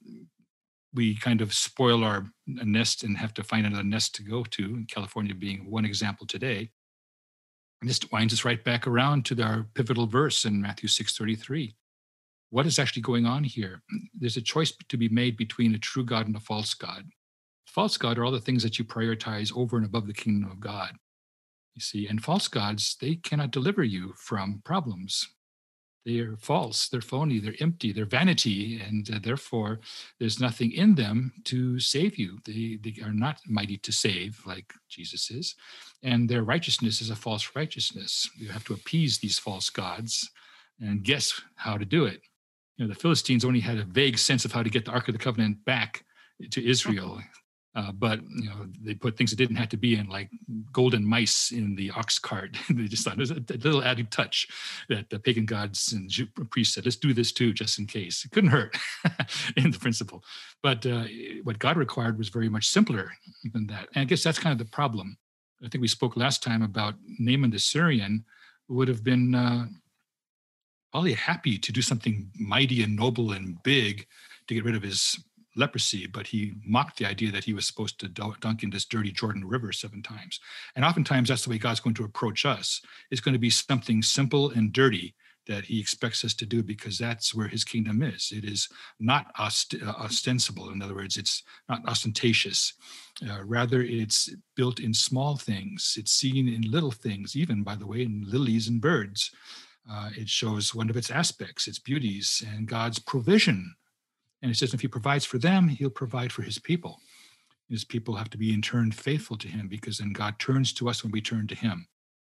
[SPEAKER 3] we kind of spoil our nest and have to find another nest to go to, in California being one example today. And this winds us right back around to our pivotal verse in Matthew six thirty-three. What is actually going on here? There's a choice to be made between a true God and a false God. False God are all the things that you prioritize over and above the kingdom of God. You see, and false gods, they cannot deliver you from problems. They are false, they're phony, they're empty, they're vanity, and uh, therefore there's nothing in them to save you. They, they are not mighty to save like Jesus is, and their righteousness is a false righteousness. You have to appease these false gods and guess how to do it. You know, the Philistines only had a vague sense of how to get the Ark of the Covenant back to Israel. Uh, but you know, they put things that didn't have to be in, like golden mice in the ox cart. They just thought it was a, a little added touch that the pagan gods and Jew priests said, let's do this too, just in case. It couldn't hurt in the principle. But uh, what God required was very much simpler than that. And I guess that's kind of the problem. I think we spoke last time about Naaman the Syrian, who would have been uh, probably happy to do something mighty and noble and big to get rid of his leprosy, but he mocked the idea that he was supposed to dunk in this dirty Jordan River seven times. And oftentimes that's the way God's going to approach us. It's going to be something simple and dirty that he expects us to do, because that's where his kingdom is. It is not ost- uh, ostensible. In other words, it's not ostentatious. Uh, rather, it's built in small things. It's seen in little things, even, by the way, in lilies and birds. Uh, it shows one of its aspects, its beauties, and God's provision. And he says if he provides for them, he'll provide for his people. His people have to be in turn faithful to him, because then God turns to us when we turn to him.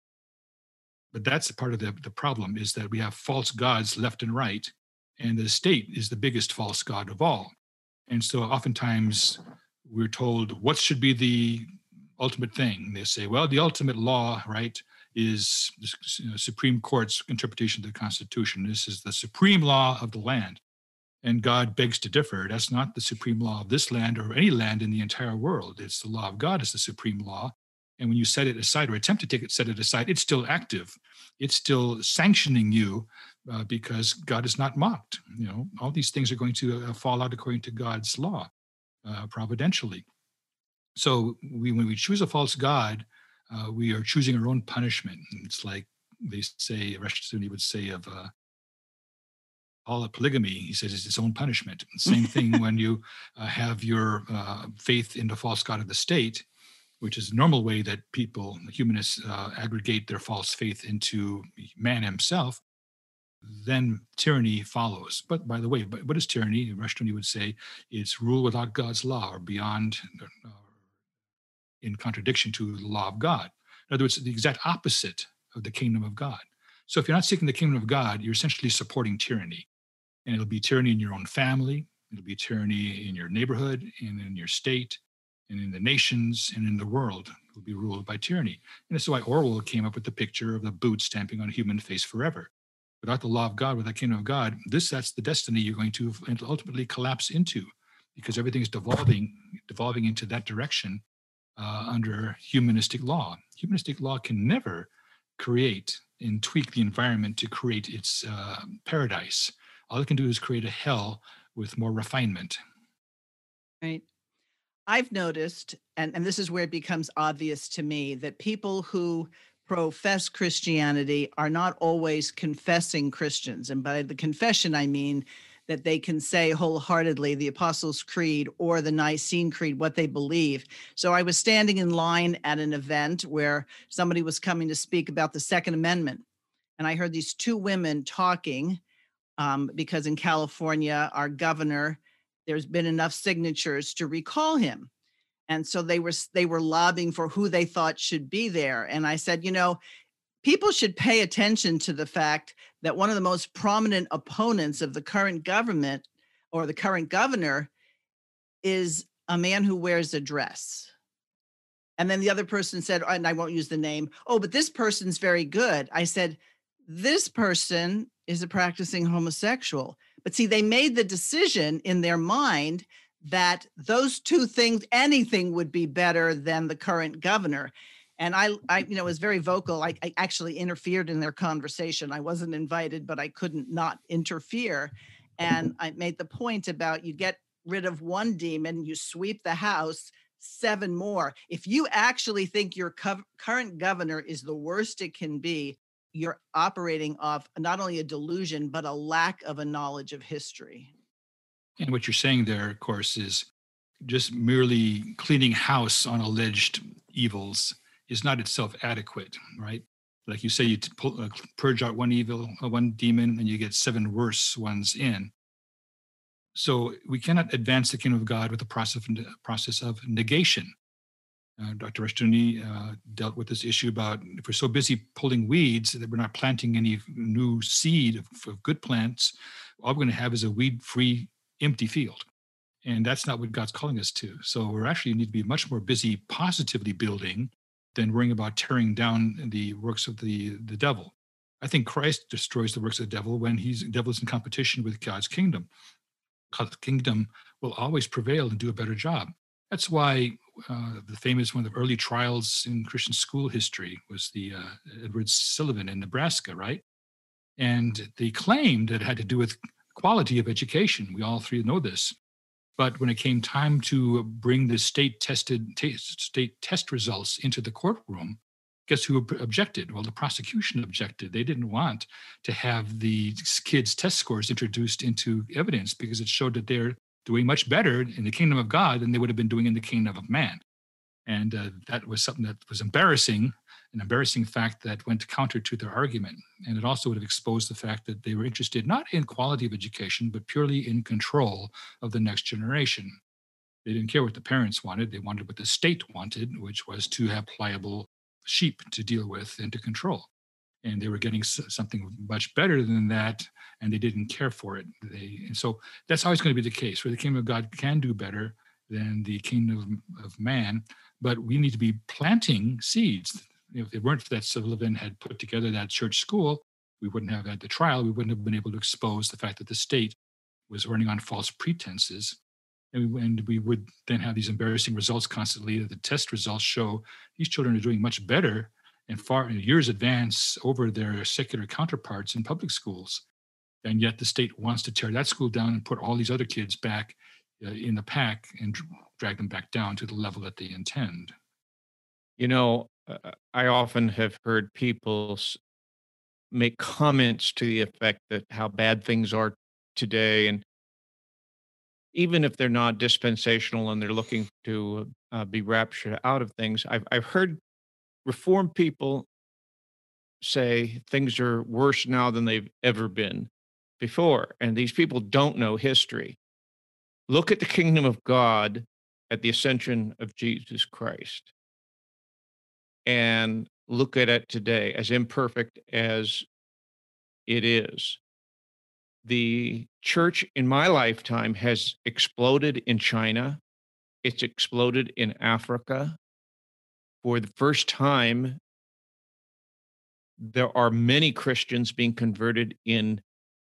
[SPEAKER 3] But that's part of the, the problem, is that we have false gods left and right, and the state is the biggest false god of all. And so oftentimes we're told what should be the ultimate thing. They say, well, the ultimate law, right, is the you know, Supreme Court's interpretation of the Constitution. This is the supreme law of the land. And God begs to differ. That's not the supreme law of this land or any land in the entire world. It's the law of God is the supreme law. And when you set it aside or attempt to take it, set it aside, it's still active. It's still sanctioning you uh, because God is not mocked. You know, all these things are going to uh, fall out according to God's law, uh, providentially. So we, when we choose a false God, uh, we are choosing our own punishment. And it's like they say, Rushdoony would say of uh, all polygamy, he says, is its own punishment. Same thing when you uh, have your uh, faith in the false god of the state, which is the normal way that people, humanists, uh, aggregate their false faith into man himself, then tyranny follows. But by the way, what is tyranny? Rushdoony would say it's rule without God's law, or beyond, uh, in contradiction to the law of God. In other words, the exact opposite of the kingdom of God. So if you're not seeking the kingdom of God, you're essentially supporting tyranny. And it'll be tyranny in your own family, it'll be tyranny in your neighborhood, and in your state, and in the nations, and in the world. It will be ruled by tyranny. And that's why Orwell came up with the picture of the boot stamping on a human face forever. Without the law of God, without the kingdom of God, this that's the destiny you're going to ultimately collapse into, because everything is devolving, devolving into that direction uh, under humanistic law. Humanistic law can never create and tweak the environment to create its uh, paradise. All it can do is create a hell with more refinement.
[SPEAKER 2] Right. I've noticed, and, and this is where it becomes obvious to me, that people who profess Christianity are not always confessing Christians. And by the confession, I mean that they can say wholeheartedly the Apostles' Creed or the Nicene Creed, what they believe. So I was standing in line at an event where somebody was coming to speak about the Second Amendment. And I heard these two women talking um, because in California, our governor, there's been enough signatures to recall him. And so they were they were lobbying for who they thought should be there. And I said, you know, people should pay attention to the fact that one of the most prominent opponents of the current government or the current governor is a man who wears a dress. And then the other person said, and I won't use the name, oh, but this person's very good. I said, this person is a practicing homosexual. But see, they made the decision in their mind that those two things, anything would be better than the current governor. And I, I you know, was very vocal. I, I actually interfered in their conversation. I wasn't invited, but I couldn't not interfere. And I made the point about you get rid of one demon, you sweep the house, seven more. If you actually think your co- current governor is the worst it can be, you're operating off not only a delusion, but a lack of a knowledge of history.
[SPEAKER 3] And what you're saying there, of course, is just merely cleaning house on alleged evils is not itself adequate, right? Like you say, you pull, uh, purge out one evil, uh, one demon, and you get seven worse ones in. So we cannot advance the kingdom of God with the process of, process of negation. Uh, Doctor Rushdoony uh, dealt with this issue about if we're so busy pulling weeds that we're not planting any new seed of, of good plants, all we're going to have is a weed-free, empty field. And that's not what God's calling us to. So we actually need to be much more busy positively building than worrying about tearing down the works of the, the devil. I think Christ destroys the works of the devil when he's the devil is in competition with God's kingdom. God's kingdom will always prevail and do a better job. That's why uh, the famous one of the early trials in Christian school history was the uh, Edward Sullivan in Nebraska, right? And they claimed that it had to do with quality of education. We all three know this. But when it came time to bring the state tested t- state test results into the courtroom, guess who objected? Well, the prosecution objected. They didn't want to have the kids' test scores introduced into evidence because it showed that they're doing much better in the kingdom of God than they would have been doing in the kingdom of man. And uh, that was something that was embarrassing, an embarrassing fact that went counter to their argument. And it also would have exposed the fact that they were interested not in quality of education, but purely in control of the next generation. They didn't care what the parents wanted. They wanted what the state wanted, which was to have pliable sheep to deal with and to control. And they were getting something much better than that, and they didn't care for it. They, and so that's always going to be the case, where the kingdom of God can do better than the kingdom of man, but we need to be planting seeds. If it weren't for that Sullivan had put together that church school, we wouldn't have had the trial. We wouldn't have been able to expose the fact that the state was running on false pretenses. And we, and we would then have these embarrassing results constantly. The test results show these children are doing much better and far in years advance over their secular counterparts in public schools. And yet the state wants to tear that school down and put all these other kids back uh, in the pack and drag them back down to the level that they intend.
[SPEAKER 4] You know, uh, I often have heard people make comments to the effect that how bad things are today. And even if they're not dispensational and they're looking to uh, be raptured out of things, I've, I've heard Reformed people say things are worse now than they've ever been before. And these people don't know history. Look at the kingdom of God at the ascension of Jesus Christ. And look at it today, as imperfect as it is. The church in my lifetime has exploded in China. It's exploded in Africa. For the first time, there are many Christians being converted in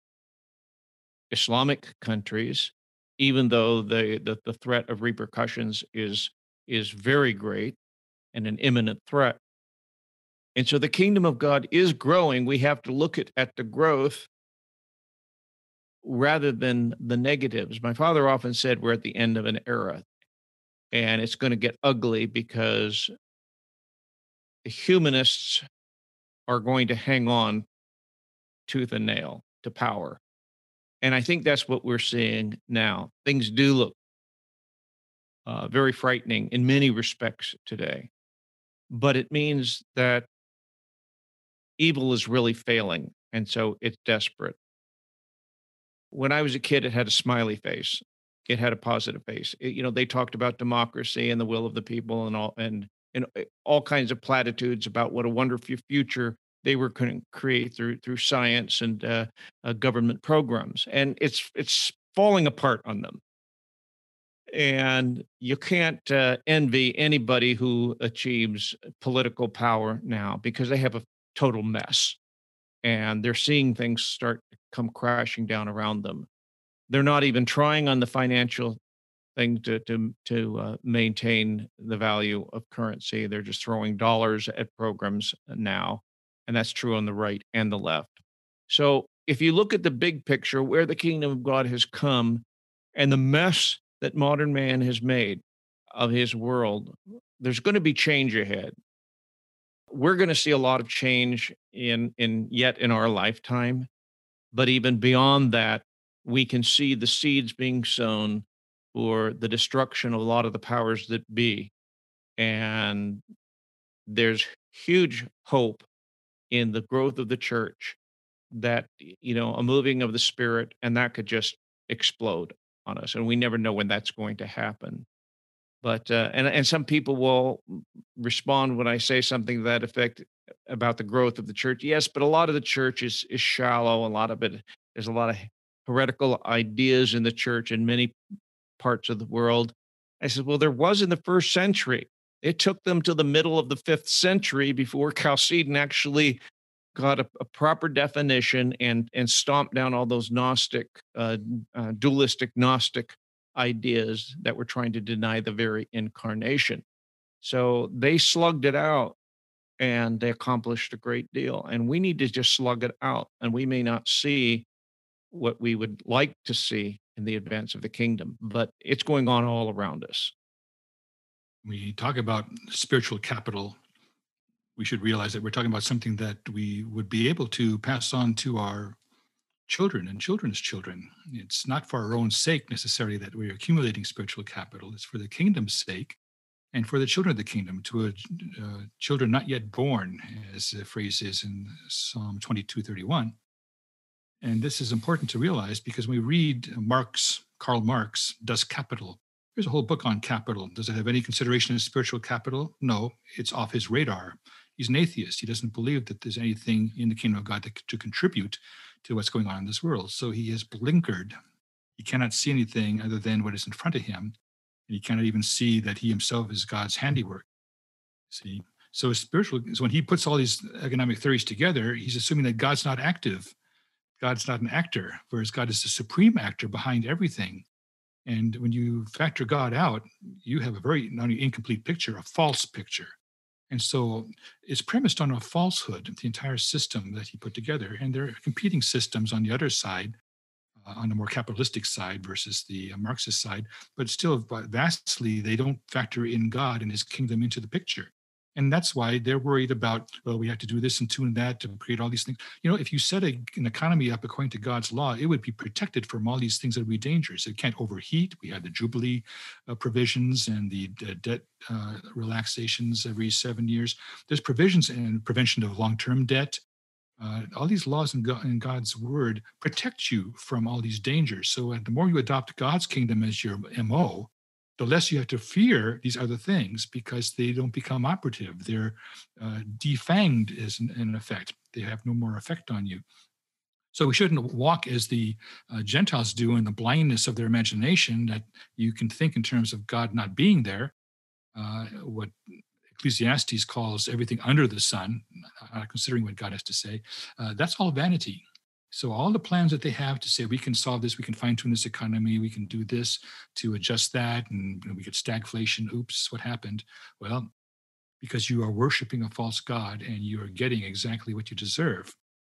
[SPEAKER 4] Islamic countries, even though the, the, the threat of repercussions is, is very great and an imminent threat. And so the kingdom of God is growing. We have to look at, at the growth rather than the negatives. My father often said we're at the end of an era, and it's going to get ugly because the humanists are going to hang on tooth and nail to power. And I think that's what we're seeing now. Things do look uh, very frightening in many respects today, but it means that evil is really failing, and so it's desperate. When I was a kid, it had a smiley face. It had a positive face. It, you know, they talked about democracy and the will of the people and all, and and all kinds of platitudes about what a wonderful future they were going to create through through science and uh, uh, government programs. And it's it's falling apart on them. And you can't uh, envy anybody who achieves political power now because they have a total mess. And they're seeing things start to come crashing down around them. They're not even trying on the financial thing to to to uh, maintain the value of currency. They're just throwing dollars at programs now, and that's true on the right and the left. So if you look at the big picture, where the kingdom of God has come, and the mess that modern man has made of his world, there's going to be change ahead. We're going to see a lot of change in in yet in our lifetime, but even beyond that, we can see the seeds being sown for the destruction of a lot of the powers that be. And there's huge hope in the growth of the church that, you know, a moving of the Spirit, and that could just explode on us. And we never know when that's going to happen. But, uh, and, and some people will respond when I say something to that effect about the growth of the church. Yes, but a lot of the church is, is shallow. A lot of it, there's a lot of heretical ideas in the church in many parts of the world. I said, well, there was in the first century. It took them to the middle of the fifth century before Chalcedon actually got a, a proper definition and and stomped down all those Gnostic, uh, uh, dualistic Gnostic ideas that were trying to deny the very incarnation. So they slugged it out, and they accomplished a great deal. And we need to just slug it out, and we may not see what we would like to see in the advance of the kingdom, but it's going on all around us.
[SPEAKER 3] We talk about spiritual capital. We should realize that we're talking about something that we would be able to pass on to our children and children's children. It's not for our own sake necessarily that we're accumulating spiritual capital. It's for the kingdom's sake and for the children of the kingdom, to a, uh, children not yet born, as the phrase is in Psalm twenty-two thirty-one. And this is important to realize because when we read Marx, Karl Marx, Das Kapital. There's a whole book on capital. Does it have any consideration of spiritual capital? No, it's off his radar. He's an atheist. He doesn't believe that there's anything in the kingdom of God to, to contribute to what's going on in this world. So he is blinkered. He cannot see anything other than what is in front of him. And he cannot even see that he himself is God's handiwork. See? So spiritual, so when he puts all these economic theories together, he's assuming that God's not active. God's not an actor, whereas God is the supreme actor behind everything. And when you factor God out, you have a very not only incomplete picture, a false picture. And so it's premised on a falsehood, the entire system that he put together. And there are competing systems on the other side, uh, on the more capitalistic side versus the uh, Marxist side, but still vastly, they don't factor in God and his kingdom into the picture. And that's why they're worried about, well, we have to do this and tune that to create all these things. You know, if you set a, an economy up according to God's law, it would be protected from all these things that would be dangerous. It can't overheat. We have the Jubilee uh, provisions and the uh, debt uh, relaxations every seven years. There's provisions and prevention of long-term debt. Uh, all these laws in, God, in God's word protect you from all these dangers. So uh, the more you adopt God's kingdom as your M O, the less you have to fear these other things because they don't become operative. They're uh, defanged as in, in effect. They have no more effect on you. So we shouldn't walk as the uh, Gentiles do in the blindness of their imagination, that you can think in terms of God not being there, uh, what Ecclesiastes calls everything under the sun, uh, considering what God has to say. Uh, that's all vanity. So all the plans that they have to say, we can solve this, we can fine tune this economy, we can do this to adjust that, and we get stagflation. Oops, what happened? Well, because you are worshiping a false God and you are getting exactly what you deserve,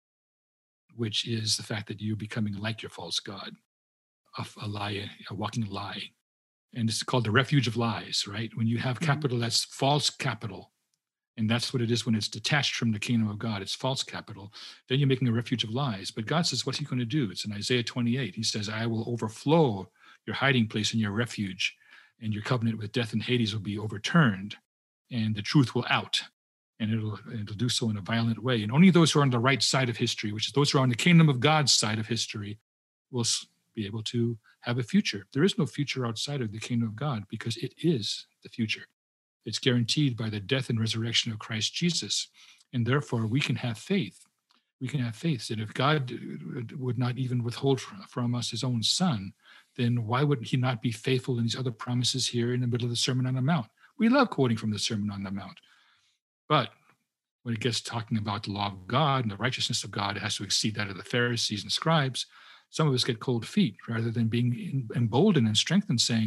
[SPEAKER 3] which is the fact that you're becoming like your false God, a, a lie, a walking lie. And it's called the refuge of lies, right? When you have capital, that's false capital. And that's what it is when it's detached from the kingdom of God. It's false capital. Then you're making a refuge of lies. But God says, what's he going to do? It's in Isaiah twenty-eight. He says, I will overflow your hiding place and your refuge, and your covenant with death and Hades will be overturned, and the truth will out. And it'll, it'll do so in a violent way. And only those who are on the right side of history, which is those who are on the kingdom of God's side of history, will be able to have a future. There is no future outside of the kingdom of God because it is the future. It's guaranteed by the death and resurrection of Christ Jesus. And therefore, we can have faith. We can have faith that if God would not even withhold from us his own son, then why would he not be faithful in these other promises here in the middle of the Sermon on the Mount? We love quoting from the Sermon on the Mount. But when it gets talking about the law of God and the righteousness of God, it has to exceed that of the Pharisees and scribes. Some of us get cold feet rather than being emboldened and strengthened, saying,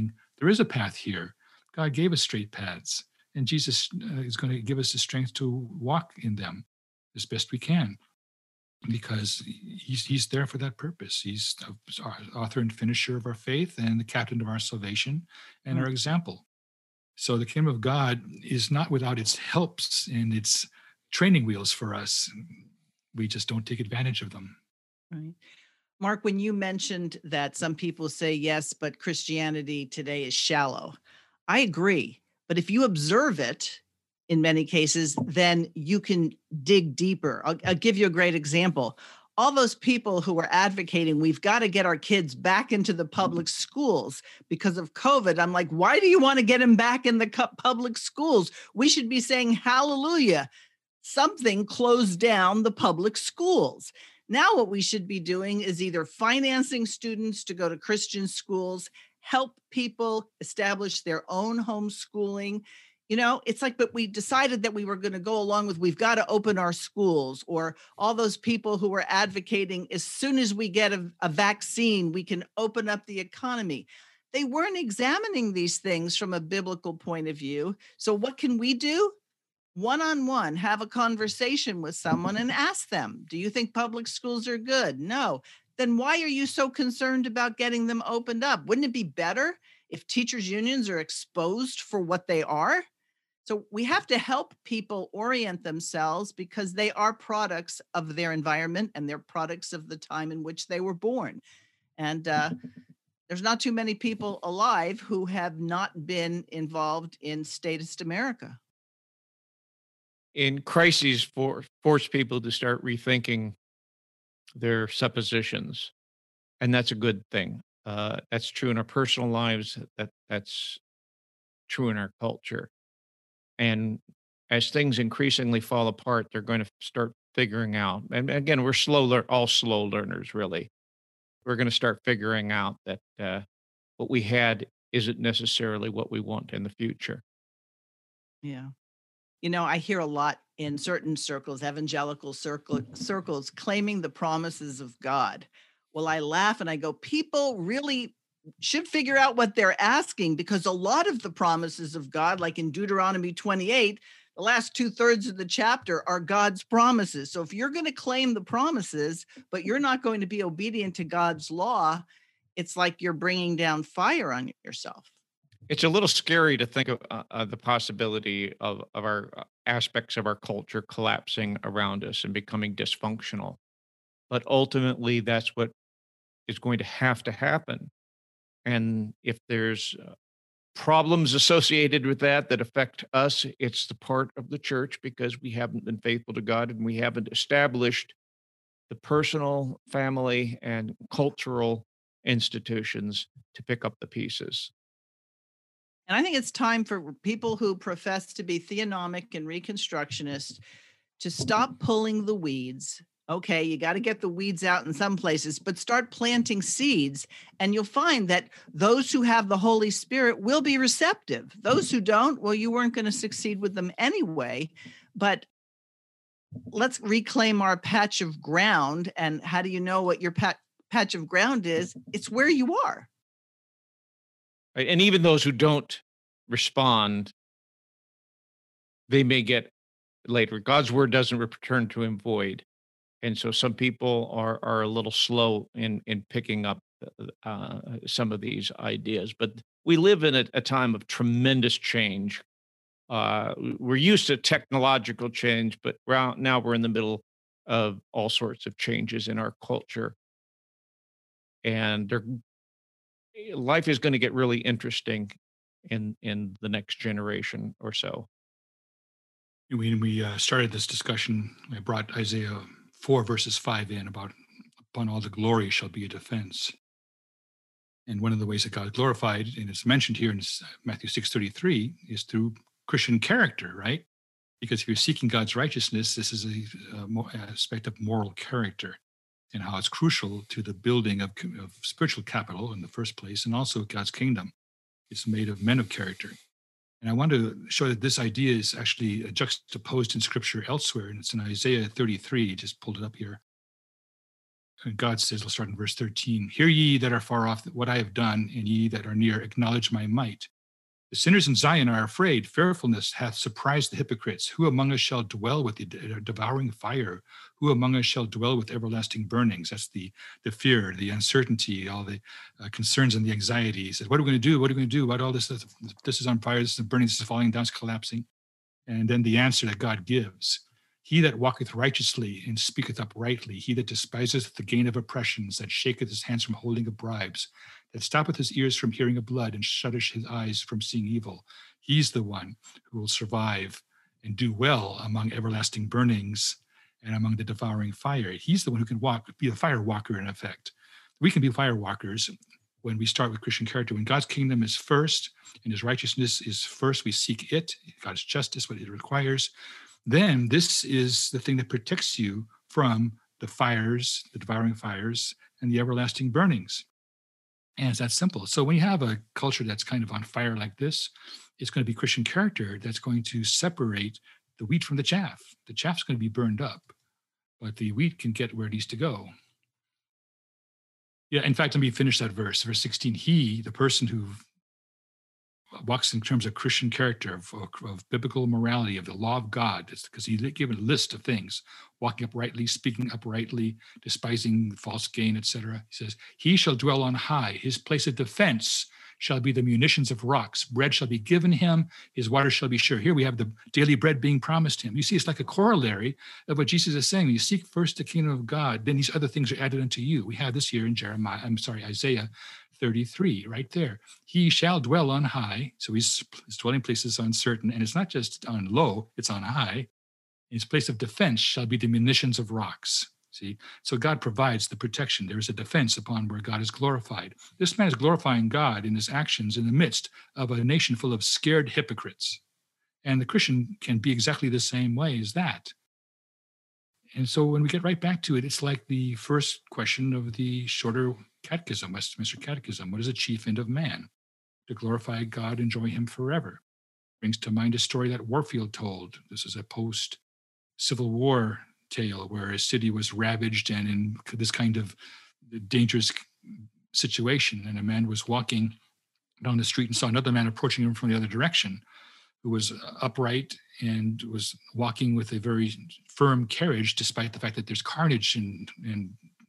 [SPEAKER 3] there is a path here. God gave us straight paths, and Jesus uh, is going to give us the strength to walk in them as best we can, because he's, he's there for that purpose. He's our author and finisher of our faith and the captain of our salvation and our example. So the kingdom of God is not without its helps and its training wheels for us. We just don't take advantage of them.
[SPEAKER 2] Right. Mark, when you mentioned that some people say, yes, but Christianity today is shallow, I agree. But if you observe it, in many cases, then you can dig deeper. I'll, I'll give you a great example. All those people who are advocating, we've got to get our kids back into the public schools because of COVID. I'm like, why do you want to get them back in the public schools? We should be saying, hallelujah. Something closed down the public schools. Now what we should be doing is either financing students to go to Christian schools, help people establish their own homeschooling. You know, it's like, but we decided that we were going to go along with, we've got to open our schools, or all those people who were advocating, as soon as we get a, a vaccine, we can open up the economy. They weren't examining these things from a biblical point of view. So what can we do? One-on-one, have a conversation with someone and ask them, do you think public schools are good? No. Then why are you so concerned about getting them opened up? Wouldn't it be better if teachers' unions are exposed for what they are? So we have to help people orient themselves, because they are products of their environment and they're products of the time in which they were born. And uh, there's not too many people alive who have not been involved in statist America.
[SPEAKER 4] In crises, for force people to start rethinking their suppositions, and that's a good thing. Uh, that's true in our personal lives. That that's true in our culture. And as things increasingly fall apart, they're going to start figuring out. And again, we're slow, lear- all slow learners, really. We're going to start figuring out that uh, what we had isn't necessarily what we want in the future.
[SPEAKER 2] Yeah. You know, I hear a lot in certain circles, evangelical circle, circles, claiming the promises of God. Well, I laugh and I go, people really should figure out what they're asking, because a lot of the promises of God, like in Deuteronomy twenty-eight, the last two thirds of the chapter are God's promises. So if you're going to claim the promises, but you're not going to be obedient to God's law, it's like you're bringing down fire on yourself.
[SPEAKER 4] It's a little scary to think of uh, uh, the possibility of, of our uh, aspects of our culture collapsing around us and becoming dysfunctional. But ultimately, that's what is going to have to happen. And if there's uh, problems associated with that that affect us, it's the part of the church, because we haven't been faithful to God and we haven't established the personal, family, and cultural institutions to pick up the pieces.
[SPEAKER 2] And I think it's time for people who profess to be theonomic and reconstructionists to stop pulling the weeds. Okay, you got to get the weeds out in some places, but start planting seeds, and you'll find that those who have the Holy Spirit will be receptive. Those who don't, well, you weren't going to succeed with them anyway. But let's reclaim our patch of ground. And how do you know what your pat- patch of ground is? It's where you are.
[SPEAKER 4] Right? And even those who don't respond, they may get later. God's word doesn't return to him void. And so some people are are a little slow in, in picking up uh, some of these ideas. But we live in a, a time of tremendous change. Uh, we're used to technological change, but now we're in the middle of all sorts of changes in our culture. And they're life is going to get really interesting in in the next generation or so.
[SPEAKER 3] When we uh, started this discussion, I brought Isaiah four verses five in about, upon all the glory shall be a defense. And one of the ways that God is glorified, and it's mentioned here in Matthew six thirty-three, is through Christian character, right? Because if you're seeking God's righteousness, this is a, a aspect of moral character, and how it's crucial to the building of, of spiritual capital in the first place, and also God's kingdom. It's made of men of character. And I want to show that this idea is actually juxtaposed in Scripture elsewhere, and it's in Isaiah thirty-three, just pulled it up here. And God says, we'll start in verse thirteen, hear ye that are far off what I have done, and ye that are near acknowledge my might. The sinners in Zion are afraid. Fearfulness hath surprised the hypocrites. Who among us shall dwell with the devouring fire? Who among us shall dwell with everlasting burnings? That's the, the fear, the uncertainty, all the uh, concerns and the anxiety. He says, what are we going to do? What are we going to do about all this? This is on fire. This is burning. This is falling down. It's collapsing. And then the answer that God gives. He that walketh righteously and speaketh uprightly, he that despiseth the gain of oppressions, that shaketh his hands from holding of bribes, that stoppeth his ears from hearing of blood and shutteth his eyes from seeing evil, he's the one who will survive and do well among everlasting burnings and among the devouring fire. He's the one who can walk, be a fire walker in effect. We can be fire walkers when we start with Christian character. When God's kingdom is first and his righteousness is first, we seek it, God's justice, what it requires. Then this is the thing that protects you from the fires, the devouring fires, and the everlasting burnings. And it's that simple. So when you have a culture that's kind of on fire like this, it's going to be Christian character that's going to separate the wheat from the chaff. The chaff's going to be burned up, but the wheat can get where it needs to go. Yeah, in fact, let me finish that verse. Verse sixteen, he, the person who walks in terms of Christian character, of, of biblical morality, of the law of God, because he given a list of things, walking uprightly, speaking uprightly, despising false gain, et cetera. He says, he shall dwell on high. His place of defense shall be the munitions of rocks. Bread shall be given him. His water shall be sure. Here we have the daily bread being promised him. You see, it's like a corollary of what Jesus is saying. You seek first the kingdom of God, then these other things are added unto you. We have this here in Jeremiah, I'm sorry, Isaiah thirty-three, right there. He shall dwell on high. So his, his dwelling place is uncertain. And it's not just on low, it's on high. His place of defense shall be the munitions of rocks. See, so God provides the protection. There is a defense upon where God is glorified. This man is glorifying God in his actions in the midst of a nation full of scared hypocrites. And the Christian can be exactly the same way as that. And so when we get right back to it, it's like the first question of the shorter catechism, Westminster Catechism. What is the chief end of man? To glorify God, enjoy him forever. Brings to mind a story that Warfield told. This is a post-Civil War tale where a city was ravaged and in this kind of dangerous situation. And a man was walking down the street and saw another man approaching him from the other direction, who was upright and was walking with a very firm carriage, despite the fact that there's carnage and, and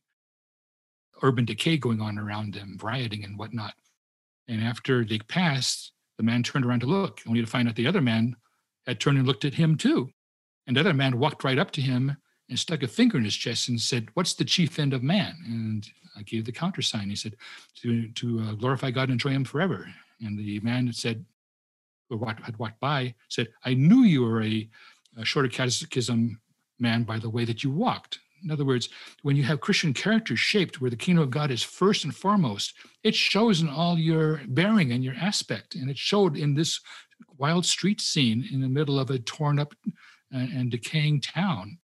[SPEAKER 3] urban decay going on around them, rioting and whatnot. And after they passed, the man turned around to look, only to find out the other man had turned and looked at him too. And the other man walked right up to him and stuck a finger in his chest and said, what's the chief end of man? And I gave the countersign. He said, to, to uh, glorify God and enjoy him forever. And the man said, who had walked by, said, I knew you were a, a shorter catechism man by the way that you walked. In other words, when you have Christian character shaped where the kingdom of God is first and foremost, it shows in all your bearing and your aspect. And it showed in this wild street scene in the middle of a torn up and, and decaying town.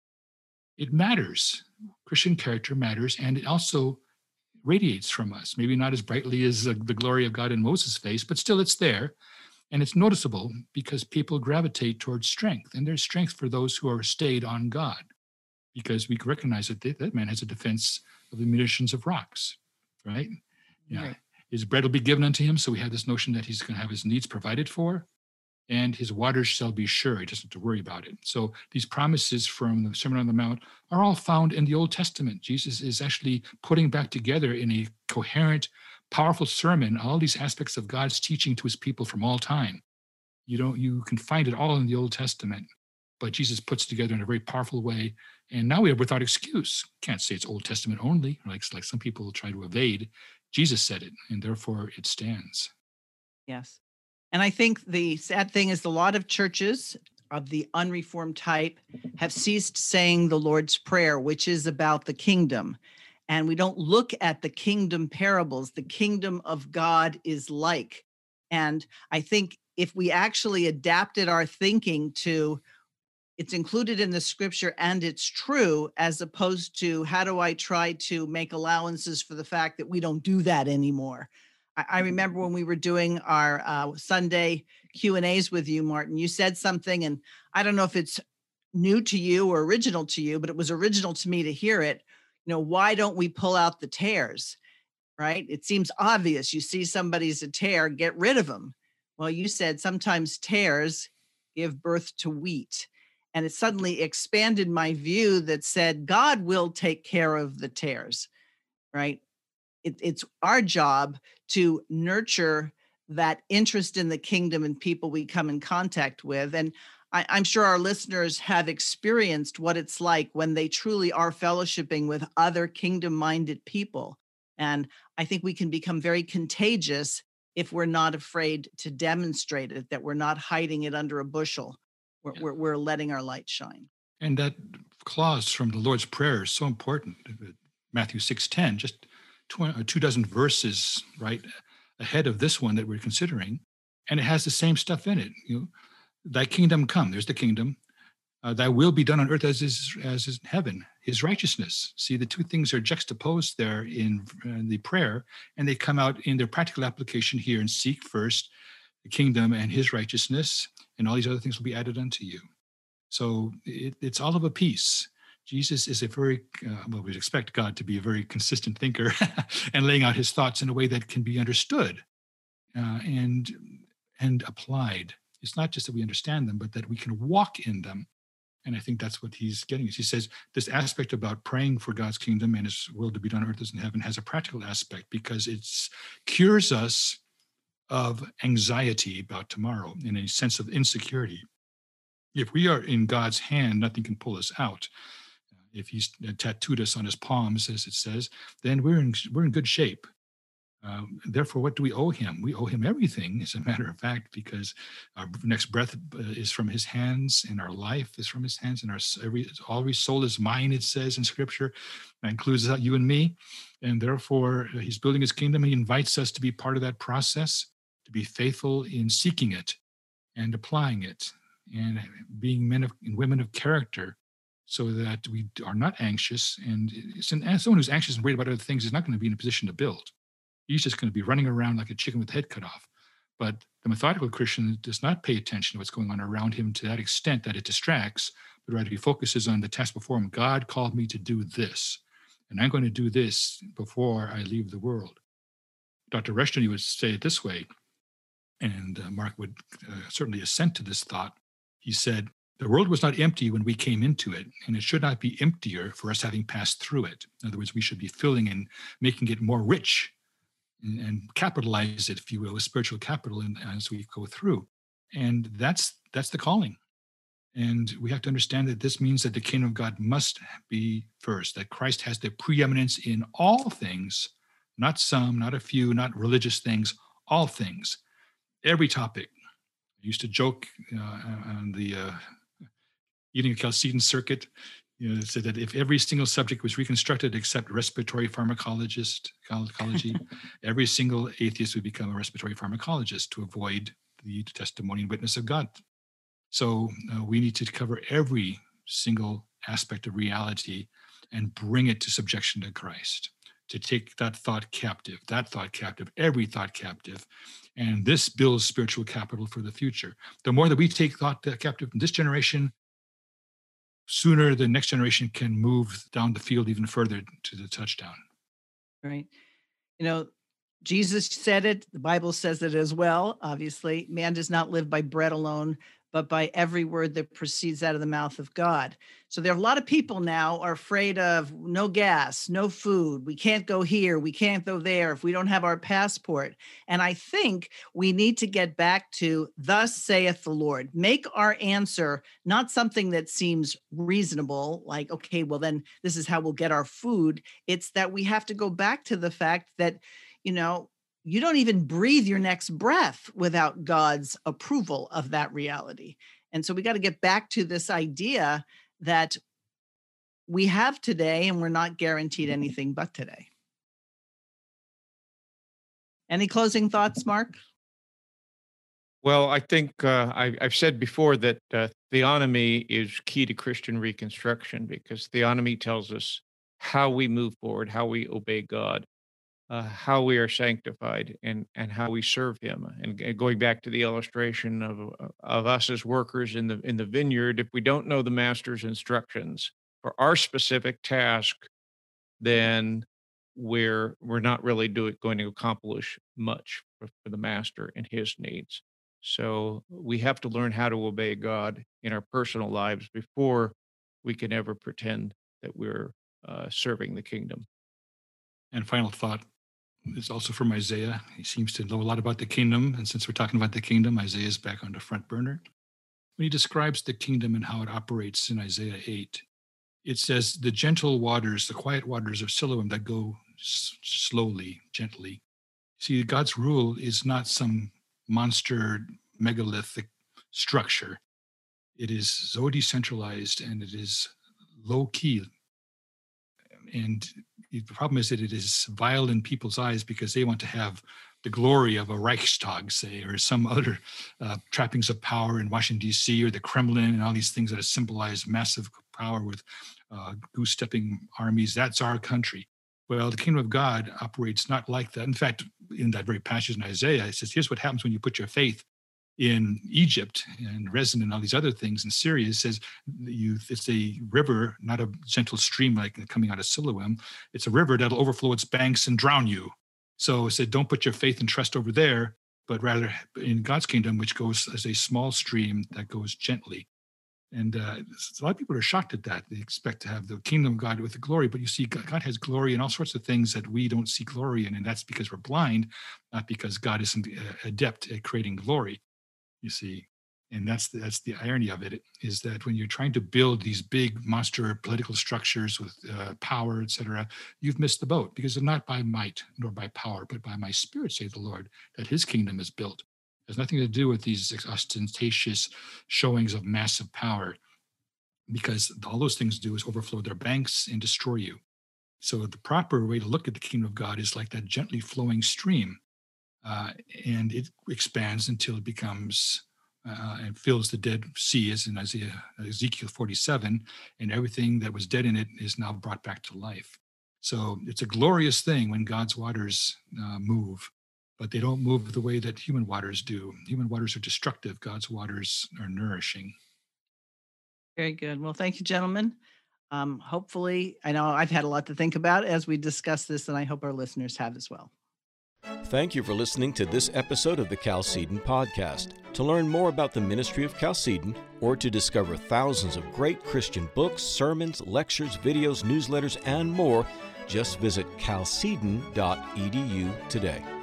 [SPEAKER 3] It matters. Christian character matters, and it also radiates from us. Maybe not as brightly as the, the glory of God in Moses' face, but still it's there. And it's noticeable because people gravitate towards strength, and there's strength for those who are stayed on God, because we recognize that that man has a defense of the munitions of rocks, right? Yeah. Right. His bread will be given unto him. So we have this notion that he's going to have his needs provided for, and his waters shall be sure. He doesn't have to worry about it. So these promises from the Sermon on the Mount are all found in the Old Testament. Jesus is actually putting back together in a coherent, powerful sermon all these aspects of God's teaching to his people from all time. You don't, you can find it all in the Old Testament, but Jesus puts together in a very powerful way. And now we are without excuse. Can't say it's Old Testament only, like, like some people try to evade. Jesus said it, and therefore it stands.
[SPEAKER 2] Yes. And I think the sad thing is a lot of churches of the unreformed type have ceased saying the Lord's Prayer, which is about the kingdom. And we don't look at the kingdom parables. The kingdom of God is like. And I think if we actually adapted our thinking to it's included in the scripture and it's true, as opposed to how do I try to make allowances for the fact that we don't do that anymore. I, I remember when we were doing our uh, Sunday Q and A's with you, Martin, you said something, and I don't know if it's new to you or original to you, but it was original to me to hear it. You know, why don't we pull out the tares, right? It seems obvious. You see somebody's a tare, get rid of them. Well, you said sometimes tares give birth to wheat. And it suddenly expanded my view that said God will take care of the tares, right? It, it's our job to nurture that interest in the kingdom and people we come in contact with. And I, I'm sure our listeners have experienced what it's like when they truly are fellowshipping with other kingdom-minded people. And I think we can become very contagious if we're not afraid to demonstrate it, that we're not hiding it under a bushel. We're,
[SPEAKER 3] Yeah.
[SPEAKER 2] we're, we're letting our light shine.
[SPEAKER 3] And that clause from the Lord's Prayer is so important. Matthew six ten, just two, two dozen verses right ahead of this one that we're considering, and it has the same stuff in it. You know, thy kingdom come. There's the kingdom. Uh, thy will be done on earth as is as is in heaven. His righteousness. See, the two things are juxtaposed there in, in the prayer, and they come out in their practical application here. And seek first the kingdom and His righteousness, and all these other things will be added unto you. So it, it's all of a piece. Jesus is a very, uh, well, we expect God to be a very consistent thinker and laying out His thoughts in a way that can be understood uh, and and applied. It's not just that we understand them, but that we can walk in them. And I think that's what He's getting. He says this aspect about praying for God's kingdom and His will to be done on earth as in heaven has a practical aspect, because it cures us of anxiety about tomorrow and a sense of insecurity. If we are in God's hand, nothing can pull us out. If He's tattooed us on His palms, as it says, then we're in we're in good shape. Um, therefore, what do we owe Him? We owe Him everything, as a matter of fact, because our next breath is from His hands, and our life is from His hands, and our every every soul is mine. It says in Scripture, that includes you and me, and therefore He's building His kingdom. He invites us to be part of that process, to be faithful in seeking it and applying it, and being men of, and women of character, so that we are not anxious. And, and someone who's anxious and worried about other things is not going to be in a position to build. He's just going to be running around like a chicken with the head cut off. But the methodical Christian does not pay attention to what's going on around him to that extent that it distracts, but rather he focuses on the task before him. God called me to do this, and I'm going to do this before I leave the world. Doctor Rushton would say it this way, and uh, Mark would uh, certainly assent to this thought. He said, the world was not empty when we came into it, and it should not be emptier for us having passed through it. In other words, we should be filling and making it more rich and, and capitalize it, if you will, with spiritual capital in, as we go through. And that's that's the calling. And we have to understand that this means that the kingdom of God must be first, that Christ has the preeminence in all things, not some, not a few, not religious things, all things, every topic. I used to joke uh, on the uh, Eating a Chalcedon circuit, you know, said that if every single subject was reconstructed except respiratory pharmacologist, pharmacology, every single atheist would become a respiratory pharmacologist to avoid the testimony and witness of God. So uh, we need to cover every single aspect of reality and bring it to subjection to Christ, to take that thought captive, that thought captive, every thought captive. And this builds spiritual capital for the future. The more that we take thought captive in this generation, sooner the next generation can move down the field even further to the touchdown.
[SPEAKER 2] Right. You know, Jesus said it. The Bible says it as well. Obviously, man does not live by bread alone, but by every word that proceeds out of the mouth of God. So there are a lot of people now are afraid of no gas, no food. We can't go here. We can't go there if we don't have our passport. And I think we need to get back to thus saith the Lord. Make our answer not something that seems reasonable, like, okay, well, then this is how we'll get our food. It's that we have to go back to the fact that, you know, you don't even breathe your next breath without God's approval of that reality. And so we got to get back to this idea that we have today and we're not guaranteed anything but today. Any closing thoughts, Mark?
[SPEAKER 4] Well, I think uh, I, I've said before that uh, theonomy is key to Christian reconstruction, because theonomy tells us how we move forward, how we obey God. Uh, how we are sanctified and and how we serve Him. And, and going back to the illustration of of us as workers in the in the vineyard, if we don't know the master's instructions for our specific task, then we're we're not really doing going to accomplish much for, for the master and his needs. So we have to learn how to obey God in our personal lives before we can ever pretend that we're uh, serving the kingdom.
[SPEAKER 3] And final thought is also from Isaiah. He seems to know a lot about the kingdom. And since we're talking about the kingdom, Isaiah is back on the front burner. When he describes the kingdom and how it operates in Isaiah eight, it says, the gentle waters, the quiet waters of Siloam that go s- slowly, gently. See, God's rule is not some monster megalithic structure. It is so decentralized and it is low key. And the problem is that it is vile in people's eyes because they want to have the glory of a Reichstag, say, or some other uh, trappings of power in Washington, D C, or the Kremlin, and all these things that symbolize massive power with uh, goose-stepping armies. That's our country. Well, the kingdom of God operates not like that. In fact, in that very passage in Isaiah, it says, here's what happens when you put your faith in Egypt and Rezin and all these other things in Syria. It says you, it's a river, not a gentle stream like coming out of Siloam. It's a river that'll overflow its banks and drown you. So it said, don't put your faith and trust over there, but rather in God's kingdom, which goes as a small stream that goes gently. And uh, a lot of people are shocked at that. They expect to have the kingdom of God with the glory, but you see, God has glory in all sorts of things that we don't see glory in, and that's because we're blind, not because God isn't adept at creating glory. You see, and that's the, that's the irony of it, is that when you're trying to build these big monster political structures with uh, power, et cetera, you've missed the boat, because it's not by might nor by power, but by my spirit, saith the Lord, that his kingdom is built. It has nothing to do with these ostentatious showings of massive power, because all those things do is overflow their banks and destroy you. So the proper way to look at the kingdom of God is like that gently flowing stream. Uh, and it expands until it becomes uh, and fills the Dead Sea, as in Isaiah, Ezekiel forty-seven, and everything that was dead in it is now brought back to life. So it's a glorious thing when God's waters uh, move, but they don't move the way that human waters do. Human waters are destructive. God's waters are nourishing.
[SPEAKER 2] Very good. Well, thank you, gentlemen. Um, hopefully, I know I've had a lot to think about as we discuss this, and I hope our listeners have as well.
[SPEAKER 1] Thank you for listening to this episode of the Chalcedon Podcast. To learn more about the ministry of Chalcedon, or to discover thousands of great Christian books, sermons, lectures, videos, newsletters, and more, just visit chalcedon dot e d u today.